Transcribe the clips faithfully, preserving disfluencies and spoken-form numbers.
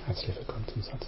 Herzlich willkommen zum Satz.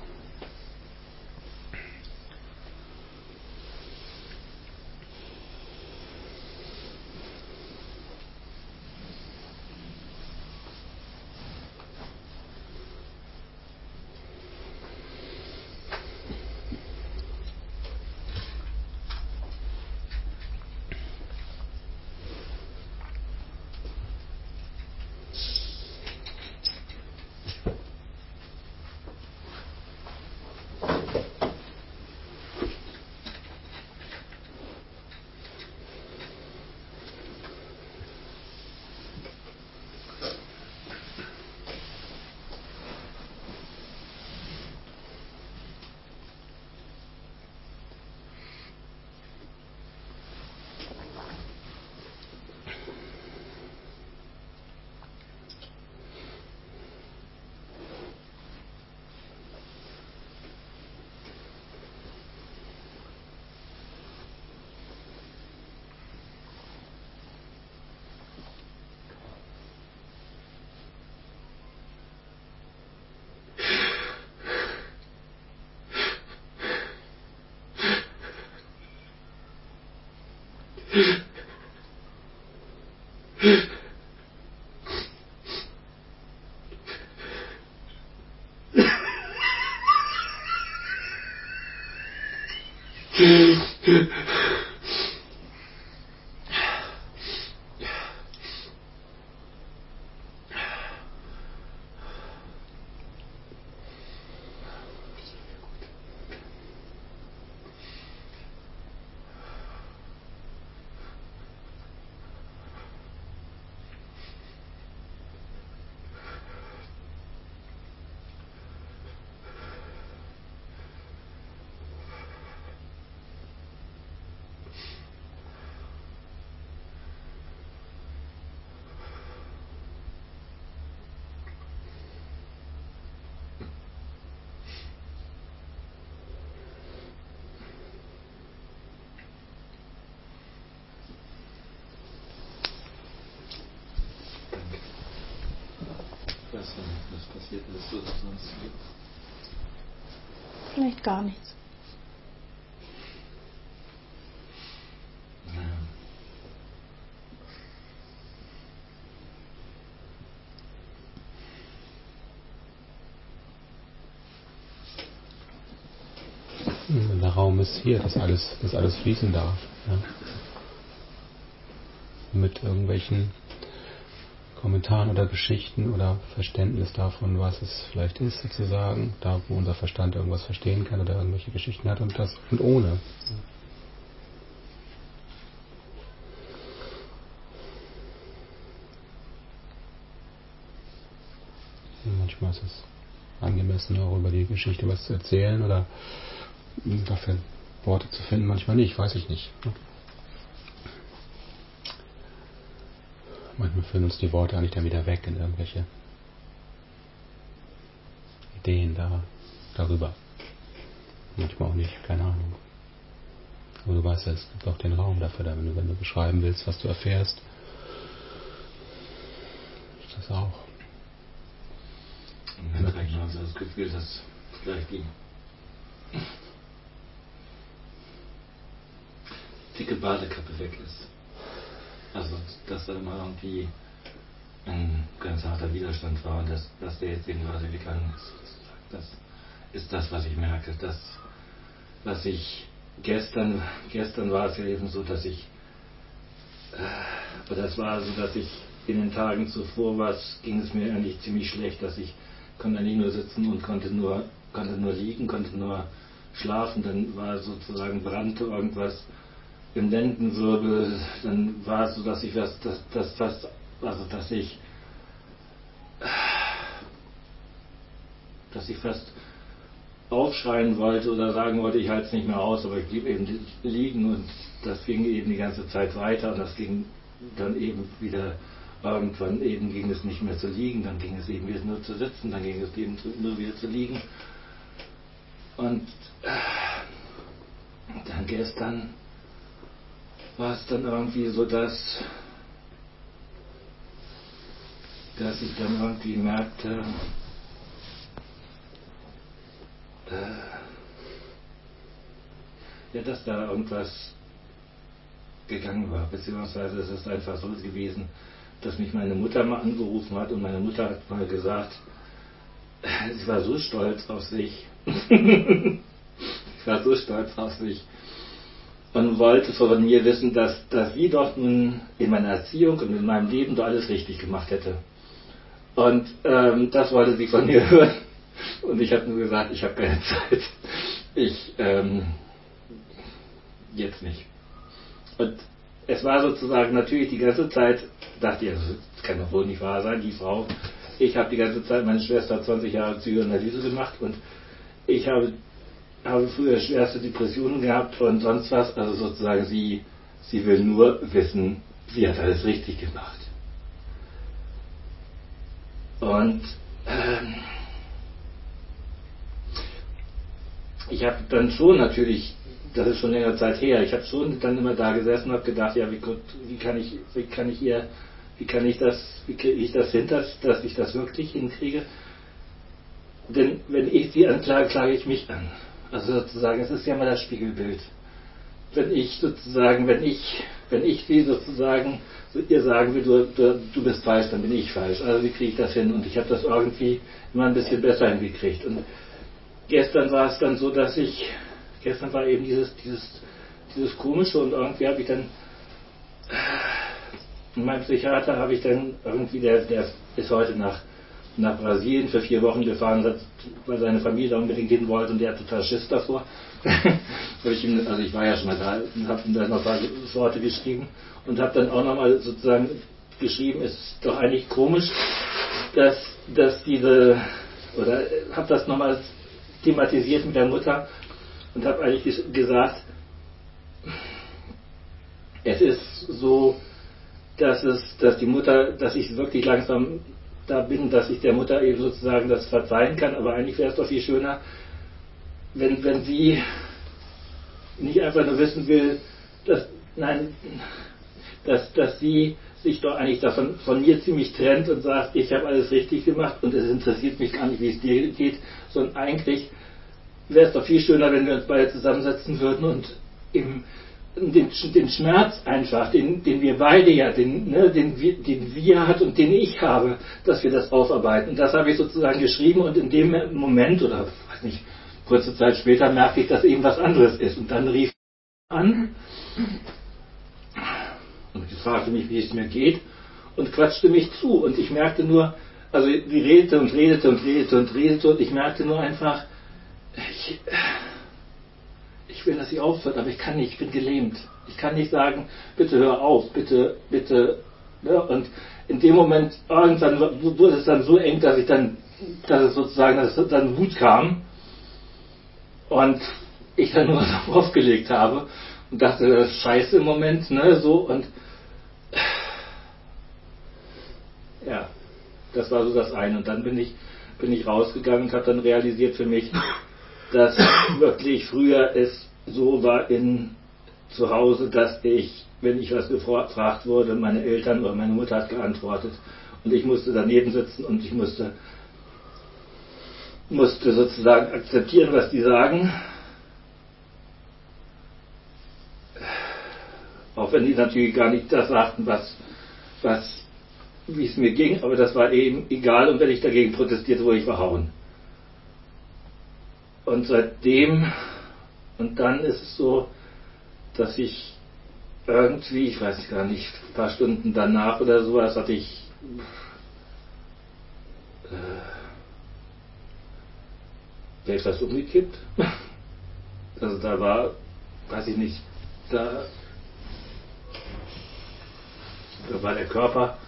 Was passiert ist oder sonst nichts? Vielleicht gar nichts. Ja. Der Raum ist hier, dass alles, dass alles fließen darf. Ja. Mit irgendwelchen Kommentaren oder Geschichten oder Verständnis davon, was es vielleicht ist, sozusagen, da wo unser Verstand irgendwas verstehen kann oder irgendwelche Geschichten hat und das und ohne. Und manchmal ist es angemessen, auch über die Geschichte was zu erzählen oder dafür Worte zu finden, manchmal nicht, weiß ich nicht. Manchmal führen uns die Worte eigentlich dann wieder weg in irgendwelche Ideen da, darüber. Manchmal auch nicht, keine Ahnung. Aber du weißt ja, es gibt auch den Raum dafür, wenn du, wenn du beschreiben willst, was du erfährst. Ist das auch. Und dann kriegt man so das Gefühl, dass vielleicht die dicke Badekappe weg ist. Also, dass da immer irgendwie ein ganz harter Widerstand war und dass, dass der jetzt eben gerade gegangen ist. Das ist das, was ich merke. Das, was ich gestern, gestern war es ja eben so, dass ich, äh, aber das war so, dass ich in den Tagen zuvor war, ging es mir eigentlich ziemlich schlecht, dass ich konnte nie nur sitzen und konnte nur, konnte nur liegen, konnte nur schlafen. Dann war sozusagen brannte irgendwas im Lendenwirbel, dann war es so, dass ich was, dass, dass, dass, also dass ich, dass ich fast aufschreien wollte oder sagen wollte, ich halte es nicht mehr aus, aber ich blieb eben liegen und das ging eben die ganze Zeit weiter und das ging dann eben wieder, irgendwann eben ging es nicht mehr zu liegen, dann ging es eben wieder nur zu sitzen, dann ging es eben nur wieder zu liegen und dann gestern war es dann irgendwie so, dass, dass ich dann irgendwie merkte, ja, dass da irgendwas gegangen war, beziehungsweise es ist einfach so gewesen, dass mich meine Mutter mal angerufen hat und meine Mutter hat mal gesagt, sie war so stolz auf sich. Ich war so stolz auf sich und wollte von mir wissen, dass, dass sie doch nun in meiner Erziehung und in meinem Leben doch alles richtig gemacht hätte. Und ähm, das wollte sie von mir hören. Und ich habe nur gesagt, ich habe keine Zeit. Ich, ähm, jetzt nicht. Und es war sozusagen natürlich die ganze Zeit, dachte ich, das kann doch wohl nicht wahr sein, die Frau. Ich habe die ganze Zeit, meine Schwester hat zwanzig Jahre Psychoanalyse gemacht und ich habe, habe früher schwerste Depressionen gehabt und sonst was. Also sozusagen, sie, sie will nur wissen, sie hat alles richtig gemacht. Und ähm, ich habe dann schon natürlich, das ist schon länger Zeit her, ich habe schon dann immer da gesessen und habe gedacht, ja, wie, wie kann ich, wie kann ich ihr, wie kann ich das, wie kriege ich das hin, dass, dass ich das wirklich hinkriege? Denn wenn ich sie anklage, klage ich mich an. Also sozusagen, es ist ja mal das Spiegelbild. Wenn ich sozusagen, wenn ich, wenn ich sie sozusagen ihr sagen will, du, du, du bist falsch, dann bin ich falsch. Also wie kriege ich das hin? Und ich habe das irgendwie immer ein bisschen besser hingekriegt. Und gestern war es dann so, dass ich, gestern war eben dieses, dieses, dieses Komische und irgendwie habe ich dann, mein Psychiater habe ich dann irgendwie, der, der ist heute nach, nach Brasilien für vier Wochen gefahren, weil seine Familie da unbedingt hin wollte und der hat total Schiss davor. Hab ich ihm, also ich war ja schon mal da und habe ihm da noch ein paar Worte geschrieben und habe dann auch nochmal sozusagen geschrieben, es ist doch eigentlich komisch, dass, dass diese, oder habe das nochmal thematisiert mit der Mutter und habe eigentlich gesagt, es ist so, dass es, dass die Mutter, dass ich wirklich langsam da bin, dass ich der Mutter eben sozusagen das verzeihen kann, aber eigentlich wäre es doch viel schöner, wenn, wenn sie nicht einfach nur wissen will, dass, nein, dass, dass sie sich doch eigentlich davon, von mir ziemlich trennt und sagt, ich habe alles richtig gemacht und es interessiert mich gar nicht, wie es dir geht, sondern eigentlich wäre es doch viel schöner, wenn wir uns beide zusammensetzen würden und im, den, den Schmerz einfach, den, den wir beide ja, den, ne, den, den wir hat und den ich habe, dass wir das aufarbeiten. Und das habe ich sozusagen geschrieben und in dem Moment, oder weiß nicht, kurze Zeit später merkte ich, dass eben was anderes ist. Und dann rief er an und fragte mich, wie es mir geht und quatschte mich zu. Und ich merkte nur, also die redete und redete und redete und redete und ich merkte nur einfach, ich, ich will, dass sie aufhört, aber ich kann nicht, ich bin gelähmt. Ich kann nicht sagen, bitte hör auf, bitte, bitte. Ja, und in dem Moment, irgendwann wurde es dann so eng, dass ich dann, dass es sozusagen, dass es dann Wut kam und ich dann nur so aufgelegt habe und dachte, das ist scheiße im Moment, ne, so und ja, das war so das eine. Und dann bin ich, bin ich rausgegangen und habe dann realisiert für mich, dass wirklich früher es so war in zu Hause, dass ich, wenn ich was gefragt wurde, meine Eltern oder meine Mutter hat geantwortet und ich musste daneben sitzen und ich musste musste sozusagen akzeptieren, was die sagen, auch wenn die natürlich gar nicht das sagten, was, was wie es mir ging, aber das war eben egal und wenn ich dagegen protestierte, wurde ich verhauen. Und seitdem, und dann ist es so, dass ich irgendwie, ich weiß gar nicht, ein paar Stunden danach oder sowas, hatte ich äh, wäre fast umgekippt. Also da war, weiß ich nicht, da, da war der Körper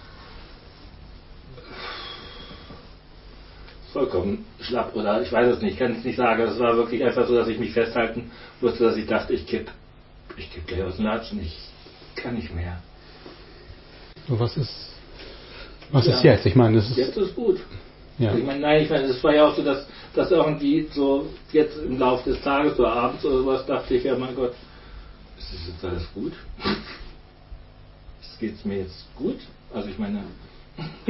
vollkommen schlapp oder ich weiß es nicht, kann es nicht sagen. Es war wirklich einfach so, dass ich mich festhalten musste, dass ich dachte, ich kipp, ich kipp gleich aus dem Latschen, ich kann nicht mehr. So, was ist, was ja, ist jetzt? Ich meine, das ist jetzt ist gut. Ja. Ich meine, nein, ich meine, es war ja auch so, dass, dass irgendwie so jetzt im Laufe des Tages oder abends oder sowas dachte ich, ja mein Gott, ist das jetzt alles gut? Geht es mir jetzt gut? Also ich meine,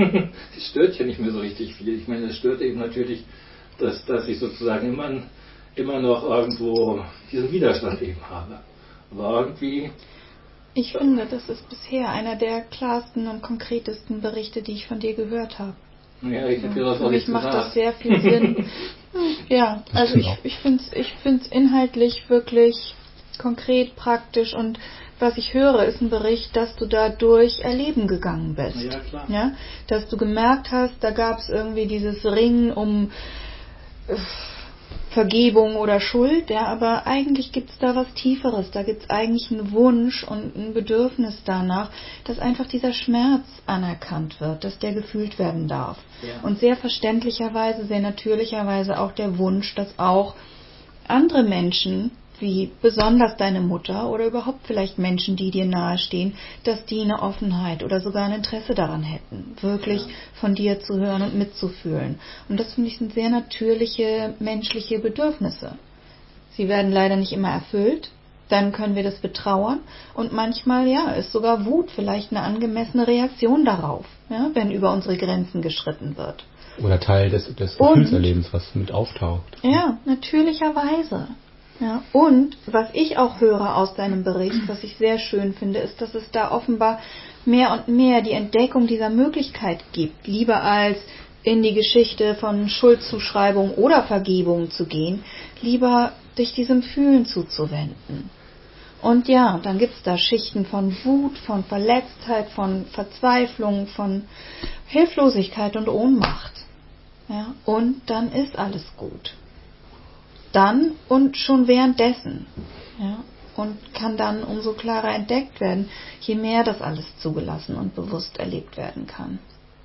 es stört ja nicht mehr so richtig viel. Ich meine, es stört eben natürlich, dass, dass ich sozusagen immer, immer noch irgendwo diesen Widerstand eben habe. Aber irgendwie... Ich finde, das ist bisher einer der klarsten und konkretesten Berichte, die ich von dir gehört habe. Ja, ich habe ja, das auch nicht Für mich macht gesagt. das sehr viel Sinn. Ja, also ich, ich finde es ich find's inhaltlich wirklich konkret, praktisch, und was ich höre, ist ein Bericht, dass du da durch Erleben gegangen bist. Ja, klar. Ja? Dass du gemerkt hast, da gab es irgendwie dieses Ringen um äh, Vergebung oder Schuld, ja, aber eigentlich gibt es da was Tieferes, da gibt es eigentlich einen Wunsch und ein Bedürfnis danach, dass einfach dieser Schmerz anerkannt wird, dass der gefühlt werden darf. Ja. Und sehr verständlicherweise, sehr natürlicherweise auch der Wunsch, dass auch andere Menschen, wie besonders deine Mutter oder überhaupt vielleicht Menschen, die dir nahestehen, dass die eine Offenheit oder sogar ein Interesse daran hätten, wirklich ja. von dir zu hören und mitzufühlen. Und das, finde ich, sind sehr natürliche menschliche Bedürfnisse. Sie werden leider nicht immer erfüllt, dann können wir das betrauern, und manchmal ja ist sogar Wut vielleicht eine angemessene Reaktion darauf, ja, wenn über unsere Grenzen geschritten wird. Oder Teil des, des Gefühlserlebens, was mit auftaucht. Ja, natürlicherweise. Ja, und was ich auch höre aus deinem Bericht, was ich sehr schön finde, ist, dass es da offenbar mehr und mehr die Entdeckung dieser Möglichkeit gibt, lieber als in die Geschichte von Schuldzuschreibung oder Vergebung zu gehen, lieber dich diesem Fühlen zuzuwenden. Und ja, dann gibt's da Schichten von Wut, von Verletztheit, von Verzweiflung, von Hilflosigkeit und Ohnmacht. Ja, und dann ist alles gut. Dann und schon währenddessen. Ja, und kann dann umso klarer entdeckt werden, je mehr das alles zugelassen und bewusst erlebt werden kann.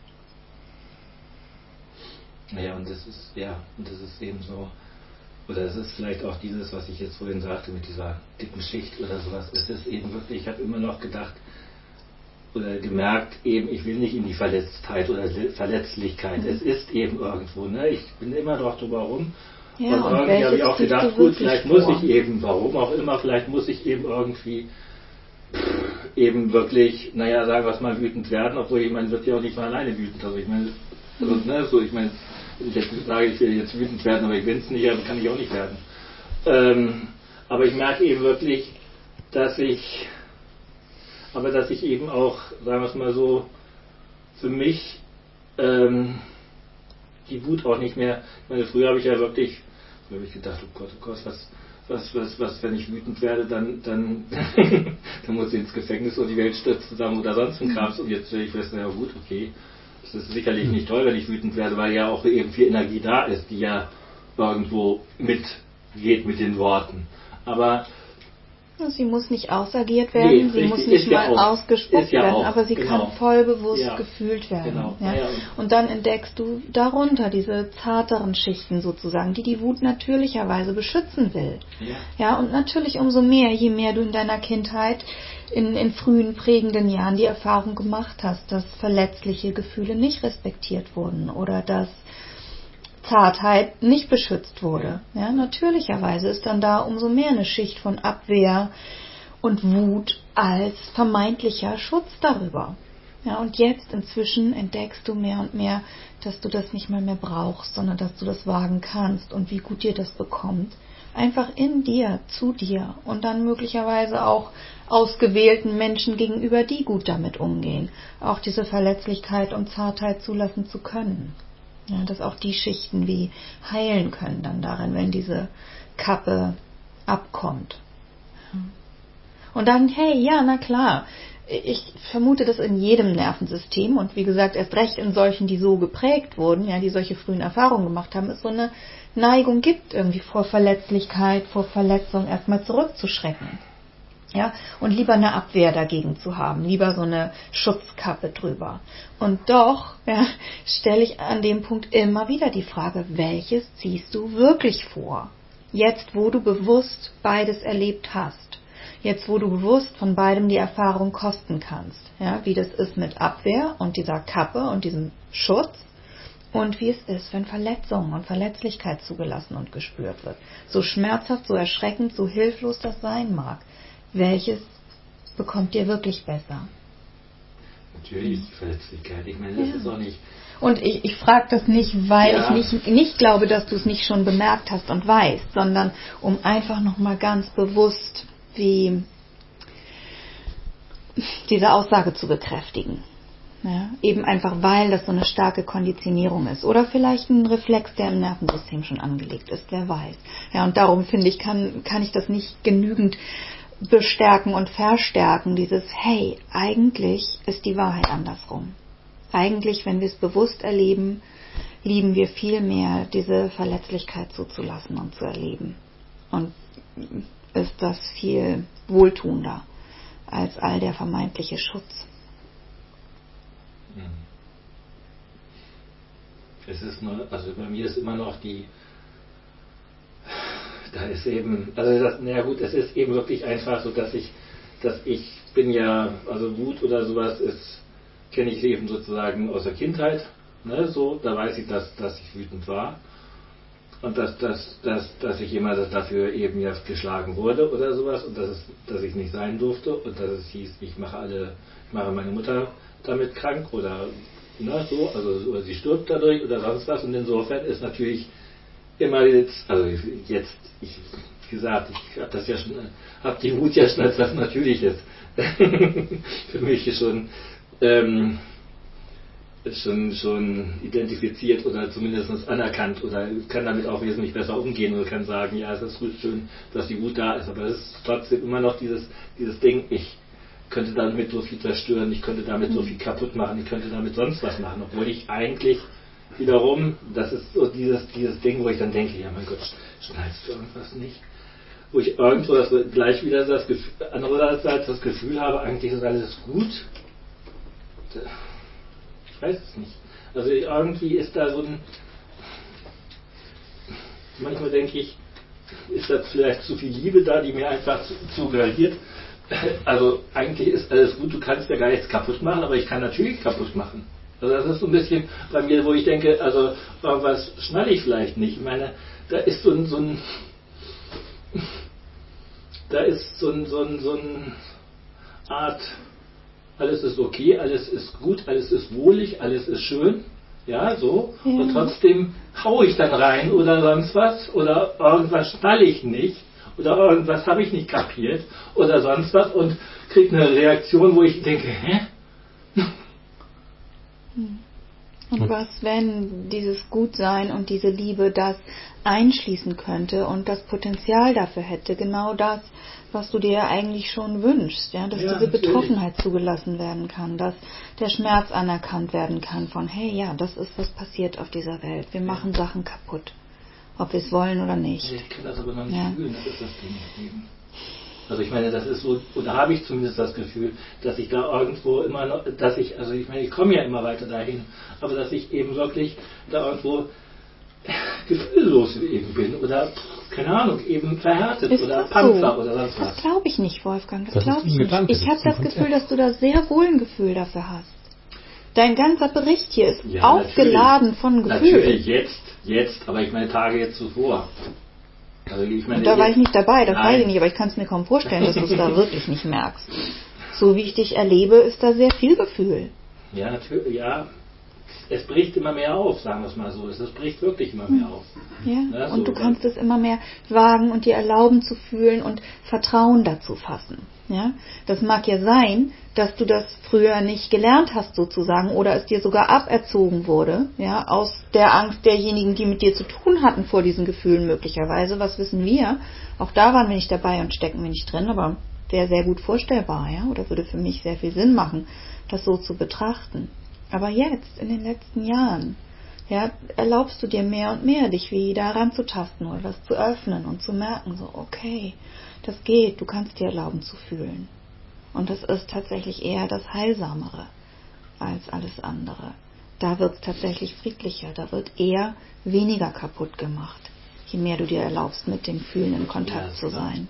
Ja, und das ist, ja, und das ist eben so, oder es ist vielleicht auch dieses, was ich jetzt vorhin sagte, mit dieser dicken Schicht oder sowas. Es ist eben wirklich, ich habe immer noch gedacht, oder gemerkt, eben, ich will nicht in die Verletztheit oder Verletzlichkeit. Mhm. Es ist eben irgendwo, ne? Ich bin immer noch drüber rum. Ja, und, und irgendwie habe ich auch gedacht, gut, vielleicht vor? muss ich eben, warum auch immer, vielleicht muss ich eben irgendwie pff, eben wirklich, naja, sagen wir es mal, wütend werden, obwohl ich meine, wird ja auch nicht mal alleine wütend. Also ich meine, also, ne, so, ich meine, ich jetzt sage, ich will jetzt wütend werden, aber ich will es nicht, aber kann ich auch nicht werden. Ähm, aber ich merke eben wirklich, dass ich, aber dass ich eben auch, sagen wir es mal so, für mich ähm, die Wut auch nicht mehr, ich meine, früher habe ich ja wirklich, früher habe ich gedacht, oh Gott, oh Gott, was, was, was, was, wenn ich wütend werde, dann, dann, dann muss ich ins Gefängnis und die Welt stürzt zusammen oder sonst ein Krams, und jetzt stelle ich fest, naja gut, okay, es ist sicherlich nicht toll, wenn ich wütend werde, weil ja auch eben viel Energie da ist, die ja irgendwo mitgeht mit den Worten. Aber sie muss nicht ausagiert werden, nee, sie richtig, muss nicht mal ja auch, ausgesprochen ja werden, auch, aber sie genau. kann voll bewusst ja, gefühlt werden. Genau. Ja? Ja, und, und dann entdeckst du darunter diese zarteren Schichten sozusagen, die die Wut natürlicherweise beschützen will. Ja. Ja, und natürlich umso mehr, je mehr du in deiner Kindheit, in, in frühen prägenden Jahren die Erfahrung gemacht hast, dass verletzliche Gefühle nicht respektiert wurden oder dass Zartheit nicht beschützt wurde. Ja, natürlicherweise ist dann da umso mehr eine Schicht von Abwehr und Wut als vermeintlicher Schutz darüber. Ja, und jetzt inzwischen entdeckst du mehr und mehr, dass du das nicht mal mehr brauchst, sondern dass du das wagen kannst und wie gut dir das bekommt. Einfach in dir, zu dir und dann möglicherweise auch ausgewählten Menschen gegenüber, die gut damit umgehen, auch diese Verletzlichkeit und Zartheit zulassen zu können. Ja, dass auch die Schichten wie heilen können dann darin, wenn diese Kappe abkommt. Und dann, hey, ja, na klar, ich vermute das in jedem Nervensystem und wie gesagt, erst recht in solchen, die so geprägt wurden, ja, die solche frühen Erfahrungen gemacht haben, es so eine Neigung gibt, irgendwie vor Verletzlichkeit, vor Verletzung erstmal zurückzuschrecken. Ja, und lieber eine Abwehr dagegen zu haben, lieber so eine Schutzkappe drüber. Und doch ja, stelle ich an dem Punkt immer wieder die Frage, welches ziehst du wirklich vor? Jetzt, wo du bewusst beides erlebt hast. Jetzt, wo du bewusst von beidem die Erfahrung kosten kannst. Ja, wie das ist mit Abwehr und dieser Kappe und diesem Schutz. Und wie es ist, wenn Verletzung und Verletzlichkeit zugelassen und gespürt wird. So schmerzhaft, so erschreckend, so hilflos das sein mag. Welches bekommt dir wirklich besser? Natürlich ist die Verletzlichkeit. Ich meine, das ja. ist auch nicht... Und ich, ich frage das nicht, weil ja. ich nicht, nicht glaube, dass du es nicht schon bemerkt hast und weißt, sondern um einfach nochmal ganz bewusst wie diese Aussage zu bekräftigen. Ja, eben einfach, weil das so eine starke Konditionierung ist. Oder vielleicht ein Reflex, der im Nervensystem schon angelegt ist, wer weiß. Ja, und darum finde ich, kann, kann ich das nicht genügend bestärken und verstärken, dieses, hey, eigentlich ist die Wahrheit andersrum. Eigentlich, wenn wir es bewusst erleben, lieben wir viel mehr, diese Verletzlichkeit zuzulassen und zu erleben. Und ist das viel wohltuender als all der vermeintliche Schutz. Es ist nur, also bei mir ist immer noch die, da ist eben, also das, naja gut, es ist eben wirklich einfach so, dass ich, dass ich bin ja, also Wut oder sowas ist, kenne ich eben sozusagen aus der Kindheit, ne, so, da weiß ich, dass, dass ich wütend war und dass, dass, dass, dass ich immer dafür eben ja geschlagen wurde oder sowas und dass es, dass ich nicht sein durfte und dass es hieß, ich mache alle, ich mache meine Mutter damit krank oder na, so, also oder sie stirbt dadurch oder sonst was und insofern ist natürlich immer jetzt, also jetzt, ich, wie gesagt, ich habe das ja schon, habe die Wut ja schon als was Natürliches für mich schon ähm, schon schon identifiziert oder zumindest anerkannt oder kann damit auch wesentlich besser umgehen oder kann sagen, ja, es ist gut schön, dass die Wut da ist, aber es ist trotzdem immer noch dieses dieses Ding, ich könnte damit so viel zerstören, ich könnte damit mhm. so viel kaputt machen, ich könnte damit sonst was machen, obwohl ich eigentlich wiederum, das ist so dieses dieses Ding, wo ich dann denke, ja mein Gott, schneidest du irgendwas nicht? Wo ich irgendwo das gleich wieder das Gefühl, andererseits das Gefühl habe, eigentlich ist alles gut. Ich weiß es nicht. Also irgendwie ist da so ein, manchmal denke ich, ist da vielleicht zu viel Liebe da, die mir einfach suggeriert. Also eigentlich ist alles gut, du kannst ja gar nichts kaputt machen, aber ich kann natürlich kaputt machen. Also das ist so ein bisschen bei mir, wo ich denke, also irgendwas schnalle ich vielleicht nicht. Ich meine, da ist so ein, so ein da ist so ein, so ein, so ein Art, alles ist okay, alles ist gut, alles ist wohlig, alles ist schön, ja, so, ja. Und trotzdem haue ich dann rein oder sonst was oder irgendwas schnalle ich nicht oder irgendwas habe ich nicht kapiert oder sonst was und kriege eine Reaktion, wo ich denke, hä? Und was, wenn dieses Gutsein und diese Liebe das einschließen könnte und das Potenzial dafür hätte, genau das, was du dir eigentlich schon wünschst, ja, dass ja, diese natürlich. Betroffenheit zugelassen werden kann, dass der Schmerz anerkannt werden kann von, hey, ja, das ist, was passiert auf dieser Welt. Wir machen ja. Sachen kaputt, ob wir es wollen oder nicht. Ich kann das aber noch nicht ja. fühlen, das ist das Ding. Also ich meine, das ist so, oder habe ich zumindest das Gefühl, dass ich da irgendwo immer noch, dass ich, also ich meine, ich komme ja immer weiter dahin, aber dass ich eben wirklich da irgendwo gefühllos eben bin oder, keine Ahnung, eben verhärtet ist oder Panzer so? Oder sonst was. Das glaube ich nicht, Wolfgang, das, das glaube ich nicht. Ich habe das Gefühl, dass du da sehr wohl ein Gefühl dafür hast. Dein ganzer Bericht hier ist ja, aufgeladen natürlich. Von Gefühl. Natürlich, jetzt, jetzt, aber ich meine Tage jetzt zuvor. Also ich meine, und da war ich nicht dabei, das nein. weiß ich nicht, aber ich kann es mir kaum vorstellen, dass du es da wirklich nicht merkst. So wie ich dich erlebe, ist da sehr viel Gefühl. Ja, natürlich, ja. Es bricht immer mehr auf, sagen wir es mal so. Es bricht wirklich immer mehr auf. Ja, ja und so du kannst es immer mehr wagen und dir erlauben zu fühlen und Vertrauen dazu fassen. Ja, das mag ja sein, dass du das früher nicht gelernt hast sozusagen oder es dir sogar aberzogen wurde, ja, aus der Angst derjenigen, die mit dir zu tun hatten vor diesen Gefühlen möglicherweise. Was wissen wir? Auch da waren wir nicht dabei und stecken wir nicht drin, aber wäre sehr gut vorstellbar, ja, oder würde für mich sehr viel Sinn machen, das so zu betrachten. Aber jetzt, in den letzten Jahren, ja, erlaubst du dir mehr und mehr, dich wieder ranzutasten oder das zu öffnen und zu merken, so, okay, das geht, du kannst dir erlauben zu fühlen. Und das ist tatsächlich eher das Heilsamere als alles andere. Da wird es tatsächlich friedlicher, da wird eher weniger kaputt gemacht, je mehr du dir erlaubst, mit dem Fühlen in Kontakt zu sein.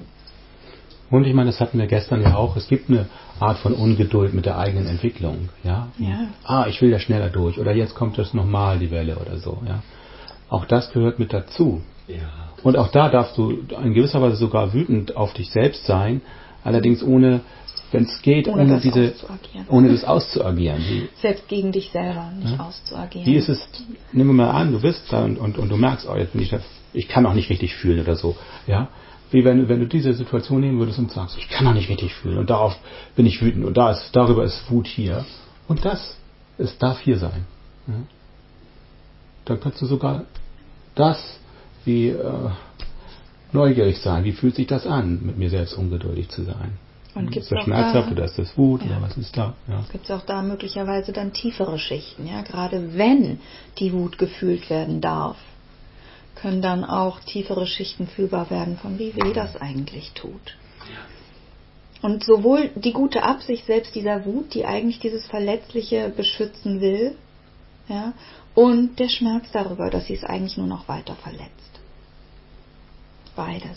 Und ich meine, das hatten wir gestern ja auch, es gibt eine Art von Ungeduld mit der eigenen Entwicklung. Ja? Ja. Ah, ich will da schneller durch oder jetzt kommt das nochmal, die Welle oder so. Ja? Auch das gehört mit dazu. Ja. Und auch da darfst du in gewisser Weise sogar wütend auf dich selbst sein, allerdings ohne wenn es geht, ohne, ohne das diese, auszuagieren. ohne das auszuagieren. Die, Selbst gegen dich selber nicht ja. auszuagieren. Wie ist es, nehmen wir mal an, du bist da und, und, und du merkst, oh, jetzt bin ich da, ich kann auch nicht richtig fühlen oder so. Ja? Wie wenn, wenn du diese Situation nehmen würdest und sagst, ich kann auch nicht richtig fühlen und darauf bin ich wütend und da ist, darüber ist Wut hier. Und das, es darf hier sein. Ja? Dann kannst du sogar das wie äh, neugierig sein. Wie fühlt sich das an, mit mir selbst ungeduldig zu sein? Und ist gibt's das auch schmerzhaft da, oder ist das Wut ja. oder was ist da? Ja. Gibt es auch da möglicherweise dann tiefere Schichten, ja? Gerade wenn die Wut gefühlt werden darf, können dann auch tiefere Schichten fühlbar werden, von wie weh das eigentlich tut. Und sowohl die gute Absicht selbst dieser Wut, die eigentlich dieses Verletzliche beschützen will, ja, und der Schmerz darüber, dass sie es eigentlich nur noch weiter verletzt. Beides.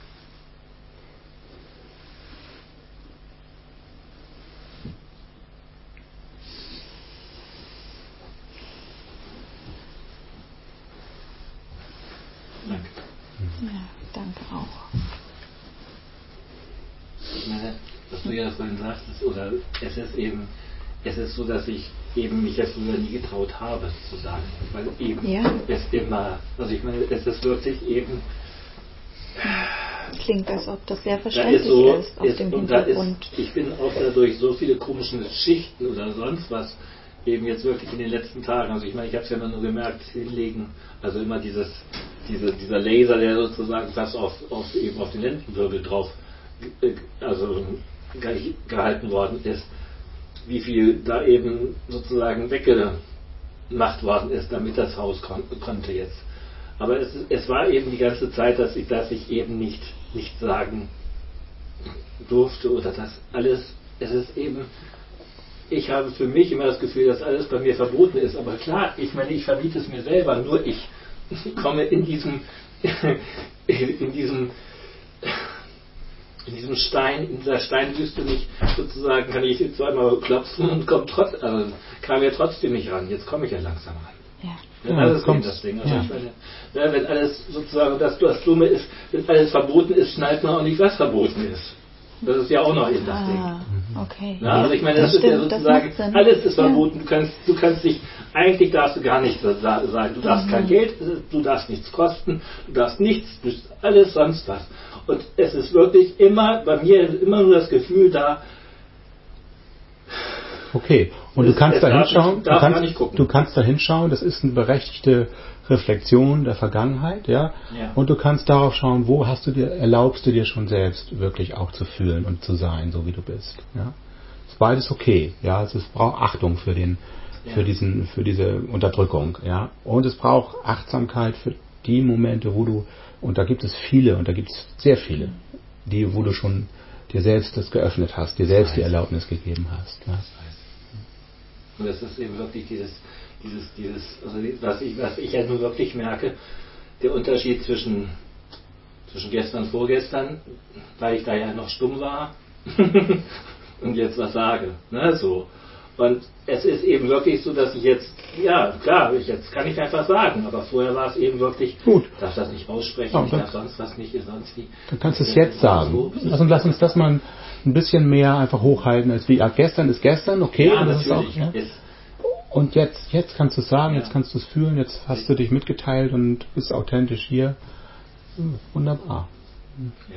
Danke. Ja, danke auch. Ich meine, was du ja vorhin sagtest, oder es ist eben, es ist so, dass ich eben mich jetzt früher nie getraut habe zu sagen, weil eben ja. es immer, also ich meine, es ist wirklich eben, klingt, als ob das sehr da verständlich ist, so, ist auf ist dem und da Hintergrund. ist, ich bin auch dadurch so viele komische Schichten oder sonst was eben jetzt wirklich in den letzten Tagen, also ich meine, ich habe es ja immer nur gemerkt, hinlegen, also immer dieses, diese, dieser Laser, der sozusagen fast auf, auf, eben auf den Lendenwirbel drauf also gehalten worden ist, wie viel da eben sozusagen weggemacht worden ist, damit das Haus kon- konnte jetzt. Aber es, es war eben die ganze Zeit, dass ich, dass ich eben nicht, nicht sagen durfte oder das alles, es ist eben, ich habe für mich immer das Gefühl, dass alles bei mir verboten ist, aber klar, ich meine, ich verbiete es mir selber, nur ich komme in diesem, in diesem in diesem Stein, in dieser Steinwüste nicht sozusagen, kann ich jetzt zweimal klopfen und komm trotz, also kam ja trotzdem nicht ran. Jetzt komme ich ja langsam ran. Ja. Ja, das ist eben das Ding. Also ja. ich meine, ja, wenn alles sozusagen, das, das Dumme ist, wenn alles verboten ist, schnallt man auch nicht, was verboten ist. Das ist ja auch noch eben das ah, Ding. Okay. Ja, also ich meine, das, das ist ja sozusagen, alles ist verboten. Du kannst, du kannst dich, eigentlich darfst du gar nichts sagen. Du darfst mhm. kein Geld, du darfst nichts kosten, du darfst nichts, du darfst alles sonst was. Und es ist wirklich immer, bei mir immer nur das Gefühl da. Okay, und du kannst da hinschauen, du kannst, du kannst da hinschauen, das ist eine berechtigte Reflexion der Vergangenheit, ja? ja. Und du kannst darauf schauen, wo hast du dir, erlaubst du dir schon selbst wirklich auch zu fühlen und zu sein, so wie du bist, ja? Das ist beides okay, ja? Also es braucht Achtung für den, ja. für diesen, für diese Unterdrückung, ja? Und es braucht Achtsamkeit für die Momente, wo du, und da gibt es viele, und da gibt es sehr viele, die, wo du schon dir selbst das geöffnet hast, dir selbst die Erlaubnis gegeben hast, ja? Und das ist eben wirklich dieses, dieses, dieses, also was ich, was ich ja nur wirklich merke, der Unterschied zwischen, zwischen gestern und vorgestern, weil ich da ja noch stumm war und jetzt was sage, ne, so. Und es ist eben wirklich so, dass ich jetzt, ja, klar, ich, jetzt kann ich einfach sagen, aber vorher war es eben wirklich, gut, darf das nicht aussprechen, ja, ich darf sonst was nicht, sonst wie. Dann kannst du es jetzt sagen. So, also lass uns das mal ein bisschen mehr einfach hochhalten, als wie, ja, gestern ist gestern, okay, ja, und das natürlich. ist auch, ja. Ist, und jetzt, jetzt kannst du es sagen, ja. jetzt kannst du es fühlen, jetzt hast du dich mitgeteilt und bist authentisch hier. Wunderbar. Ja.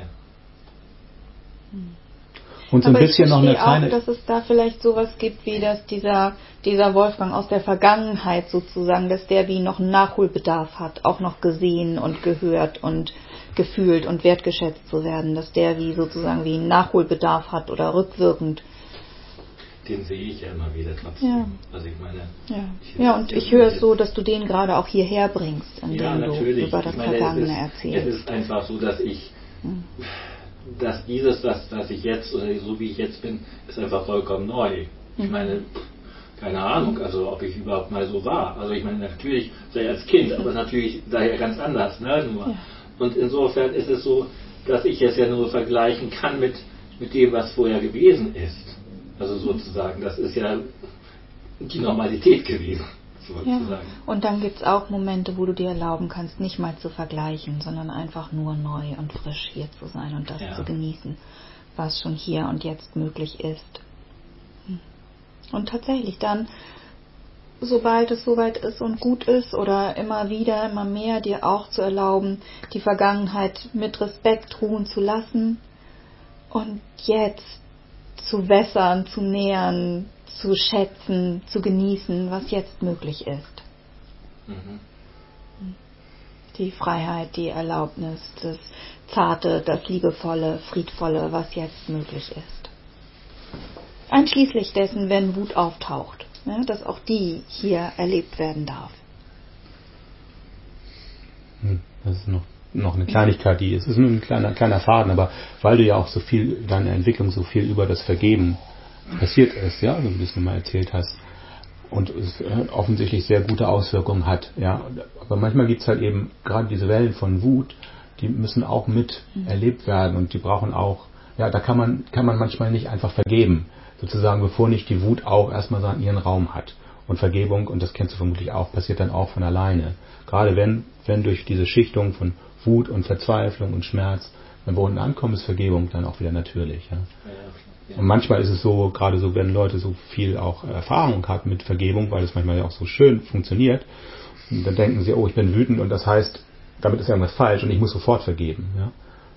Und so ein Aber bisschen ich noch eine auch, kleine. dass es da vielleicht sowas gibt, wie dass dieser, dieser Wolfgang aus der Vergangenheit sozusagen, dass der wie noch einen Nachholbedarf hat, auch noch gesehen und gehört und gefühlt und wertgeschätzt zu werden, dass der wie sozusagen wie einen Nachholbedarf hat oder rückwirkend. Den sehe ich ja immer wieder trotzdem. Ja. Also ich meine. Ja, ja und ich höre es so, dass du den gerade auch hierher bringst, indem ja, du über das ich meine, Vergangene es ist, erzählst. Es ist einfach so, dass ich, hm. dass dieses, was, was ich jetzt, oder so wie ich jetzt bin, ist einfach vollkommen neu. Ich hm. meine, keine Ahnung, also ob ich überhaupt mal so war. Also ich meine, natürlich sei als Kind, aber natürlich daher ganz anders, ne, nur. Ja. Und insofern ist es so, dass ich es ja nur vergleichen kann mit, mit dem, was vorher gewesen ist. Also sozusagen, das ist ja die Normalität gewesen, sozusagen. Ja. Und dann gibt es auch Momente, wo du dir erlauben kannst, nicht mal zu vergleichen, sondern einfach nur neu und frisch hier zu sein und das ja. zu genießen, was schon hier und jetzt möglich ist. Und tatsächlich dann, sobald es soweit ist und gut ist oder immer wieder, immer mehr, dir auch zu erlauben, die Vergangenheit mit Respekt ruhen zu lassen und jetzt zu wässern, zu nähern, zu schätzen, zu genießen, was jetzt möglich ist. Mhm. Die Freiheit, die Erlaubnis, das Zarte, das Liebevolle, Friedvolle, was jetzt möglich ist. Einschließlich dessen, wenn Wut auftaucht, ne, dass auch die hier erlebt werden darf. Das ist noch, noch eine Kleinigkeit, die ist. Es ist nur ein kleiner, kleiner Faden, aber weil du ja auch so viel, deine Entwicklung so viel über das Vergeben passiert ist, ja, wie du es mal erzählt hast, und es offensichtlich sehr gute Auswirkungen hat, ja. Aber manchmal gibt es halt eben gerade diese Wellen von Wut, die müssen auch mit mhm. erlebt werden und die brauchen auch, ja, da kann man, kann man manchmal nicht einfach vergeben, sozusagen, bevor nicht die Wut auch erstmal so ihren Raum hat. Und Vergebung, und das kennst du vermutlich auch, passiert dann auch von alleine. Gerade wenn, wenn durch diese Schichtung von Wut und Verzweiflung und Schmerz, wenn wir unten ankommen, ist Vergebung dann auch wieder natürlich, ja. Ja, ja. Und manchmal ist es so, gerade so, wenn Leute so viel auch Erfahrung haben mit Vergebung, weil es manchmal ja auch so schön funktioniert, und dann denken sie, oh, ich bin wütend und das heißt, damit ist irgendwas falsch und ich muss sofort vergeben. Ja?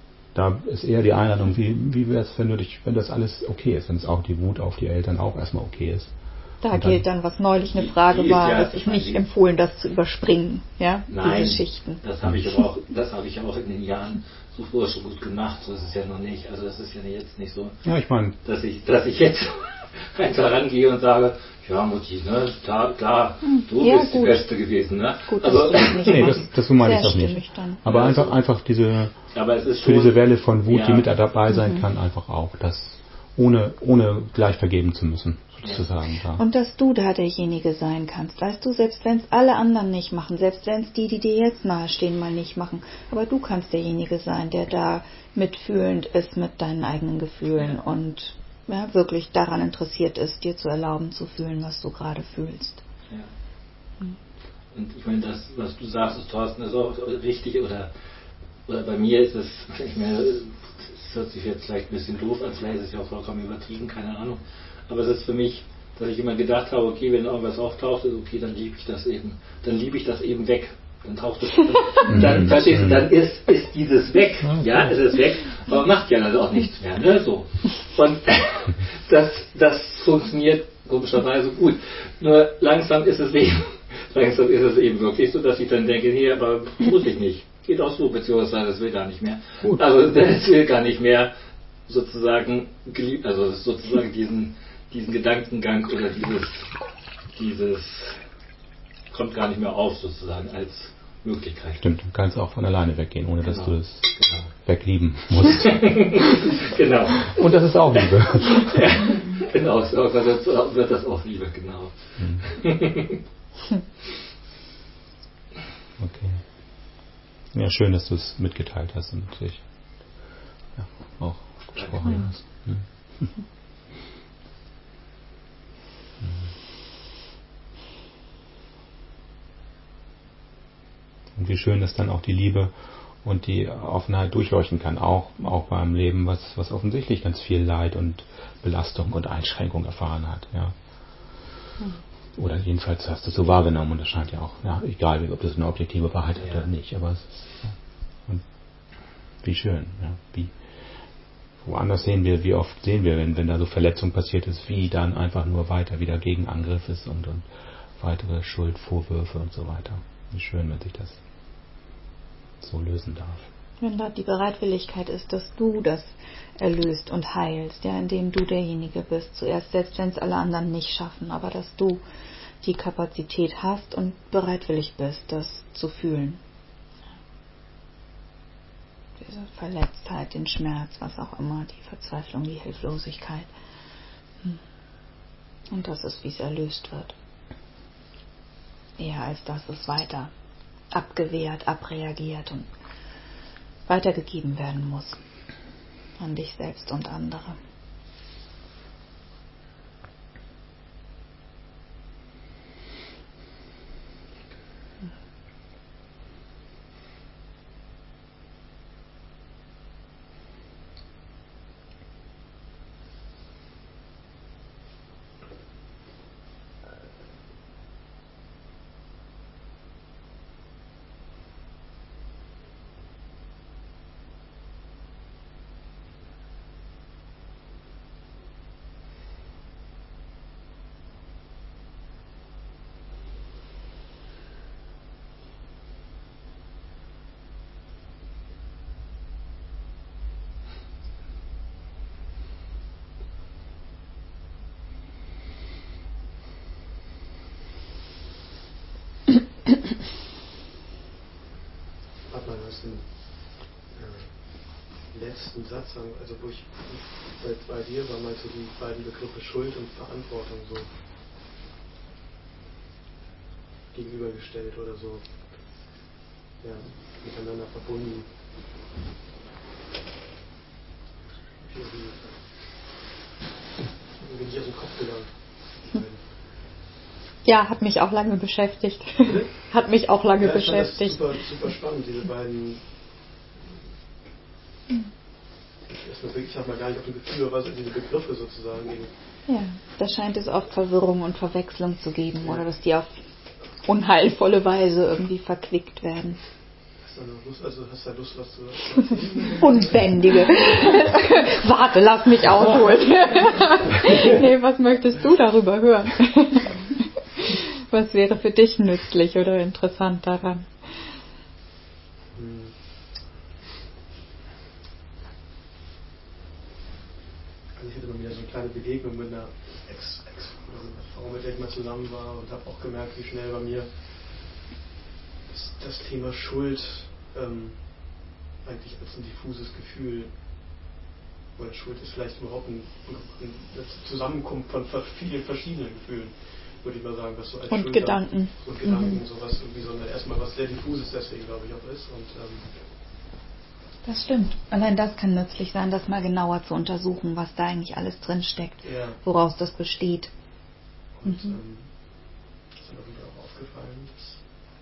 Da ist eher die Einladung, wie, wie wäre es, wenn du dich, wenn das alles okay ist, wenn es auch die Wut auf die Eltern auch erstmal okay ist. Da und gilt dann, dann, was neulich eine Frage die, die war, ja, es ist nicht empfohlen, das zu überspringen, ja, nein, diese Schichten. Das habe ich aber auch, das habe ich auch in den Jahren zuvor schon gut gemacht. So ist es ja noch nicht. Also das ist ja jetzt nicht so, ja, ich mein, dass ich, dass ich jetzt einfach rangehe und sage, ja Mutti, ne, klar, klar du ja, bist gut. die Beste gewesen, ne? Gut, also, das nicht nee, das, das so meine ich Sehr doch nicht. Dann. Aber ja, einfach, so. einfach diese, aber es ist für schon, diese Welle von Wut, ja. die mit dabei sein mhm. kann, einfach auch, das ohne, ohne gleich vergeben zu müssen, sozusagen. Ja. Und dass du da derjenige sein kannst, weißt du, selbst wenn es alle anderen nicht machen, selbst wenn es die, die dir jetzt nahestehen, mal nicht machen, aber du kannst derjenige sein, der da mitfühlend ist mit deinen eigenen Gefühlen ja. und ja, wirklich daran interessiert ist, dir zu erlauben zu fühlen, was du gerade fühlst. Ja. Hm. Und ich meine, das, was du sagst, Thorsten, ist auch richtig, oder, oder bei mir ist es, ich meine, es hört sich jetzt vielleicht ein bisschen doof an, vielleicht ist es ja auch vollkommen übertrieben, keine Ahnung, aber es ist für mich, dass ich immer gedacht habe, okay, wenn irgendwas auftaucht, ist okay, dann liebe ich das eben, dann liebe ich das eben weg. Dann taucht es, dann, dann, ist, dann ist, ist dieses weg, ja, es ist weg, aber macht ja dann auch nichts mehr, ne, so. Und das, das funktioniert komischerweise gut. Nur langsam ist es eben, langsam ist es eben wirklich so, dass ich dann denke, nee, aber muss ich nicht. Geht auch so, beziehungsweise es will gar nicht mehr. Gut. Also es will gar nicht mehr sozusagen geliebt, also sozusagen diesen, diesen Gedankengang oder dieses, dieses kommt gar nicht mehr auf, sozusagen, als Möglichkeit. Stimmt, du kannst auch von alleine weggehen, ohne genau. dass du es genau. weglieben musst. Genau. Und das ist auch Liebe. Ja, genau, so wird das auch Liebe, genau. Okay. Ja, schön, dass du es mitgeteilt hast und dich ja, auch gesprochen hast. Hm. Und wie schön, dass dann auch die Liebe und die Offenheit durchleuchten kann, auch, auch beim Leben, was, was offensichtlich ganz viel Leid und Belastung und Einschränkung erfahren hat. Ja. Oder jedenfalls hast du es so wahrgenommen und das scheint ja auch, ja, egal, ob das eine objektive Wahrheit hat oder nicht, aber es ist, ja. Und wie schön, ja, wie, woanders sehen wir, wie oft sehen wir, wenn, wenn da so Verletzung passiert ist, wie dann einfach nur weiter wieder Gegenangriff ist und, und weitere Schuldvorwürfe und so weiter. Wie schön, wenn sich das so lösen darf. Wenn da die Bereitwilligkeit ist, dass du das erlöst und heilst, ja, indem du derjenige bist, zuerst, selbst wenn es alle anderen nicht schaffen, aber dass du die Kapazität hast und bereitwillig bist, das zu fühlen. Diese Verletztheit, den Schmerz, was auch immer, die Verzweiflung, die Hilflosigkeit. Und das ist, wie es erlöst wird. Eher als dass es weiter abgewehrt, abreagiert und weitergegeben werden muss an dich selbst und andere. Warte mal, du hast einen äh, letzten Satz, also wo ich bei, bei dir war, meinst du die beiden Begriffe Schuld und Verantwortung so gegenübergestellt oder so, ja, miteinander verbunden. Irgendwie bin ich aus dem Kopf gegangen. Ja, hat mich auch lange beschäftigt. hat mich auch lange ja, ich beschäftigt. Fand das super, super spannend, diese beiden. Ich habe mal gar nicht auf dem Gefühl, was diese Begriffe sozusagen. Ja, da scheint es oft Verwirrung und Verwechslung zu geben, ja. Oder dass die auf unheilvolle Weise irgendwie verquickt werden. Hast du Lust, also hast du Lust, was zu erzählen? Unbändige. Warte, lass mich ausholen. Nee, was möchtest du darüber hören? Was wäre für dich nützlich oder interessant daran? Also ich hatte mal wieder so eine kleine Begegnung mit einer Ex, Ex oder mit einer Frau, mit der ich mal zusammen war und habe auch gemerkt, wie schnell bei mir das, das Thema Schuld ähm, eigentlich als ein diffuses Gefühl, oder Schuld ist vielleicht überhaupt ein, ein, eine Zusammenkunft von vielen verschiedenen Gefühlen, würde ich mal sagen, was so als und Schuld Gedanken. Dann, und Gedanken, mhm. sowas irgendwie so erstmal was sehr diffuses deswegen, glaube ich, auch ist. Und, ähm, das stimmt. Allein das kann nützlich sein, das mal genauer zu untersuchen, was da eigentlich alles drin steckt, ja. woraus das besteht. Und mhm. ähm, das ist mir auch aufgefallen, dass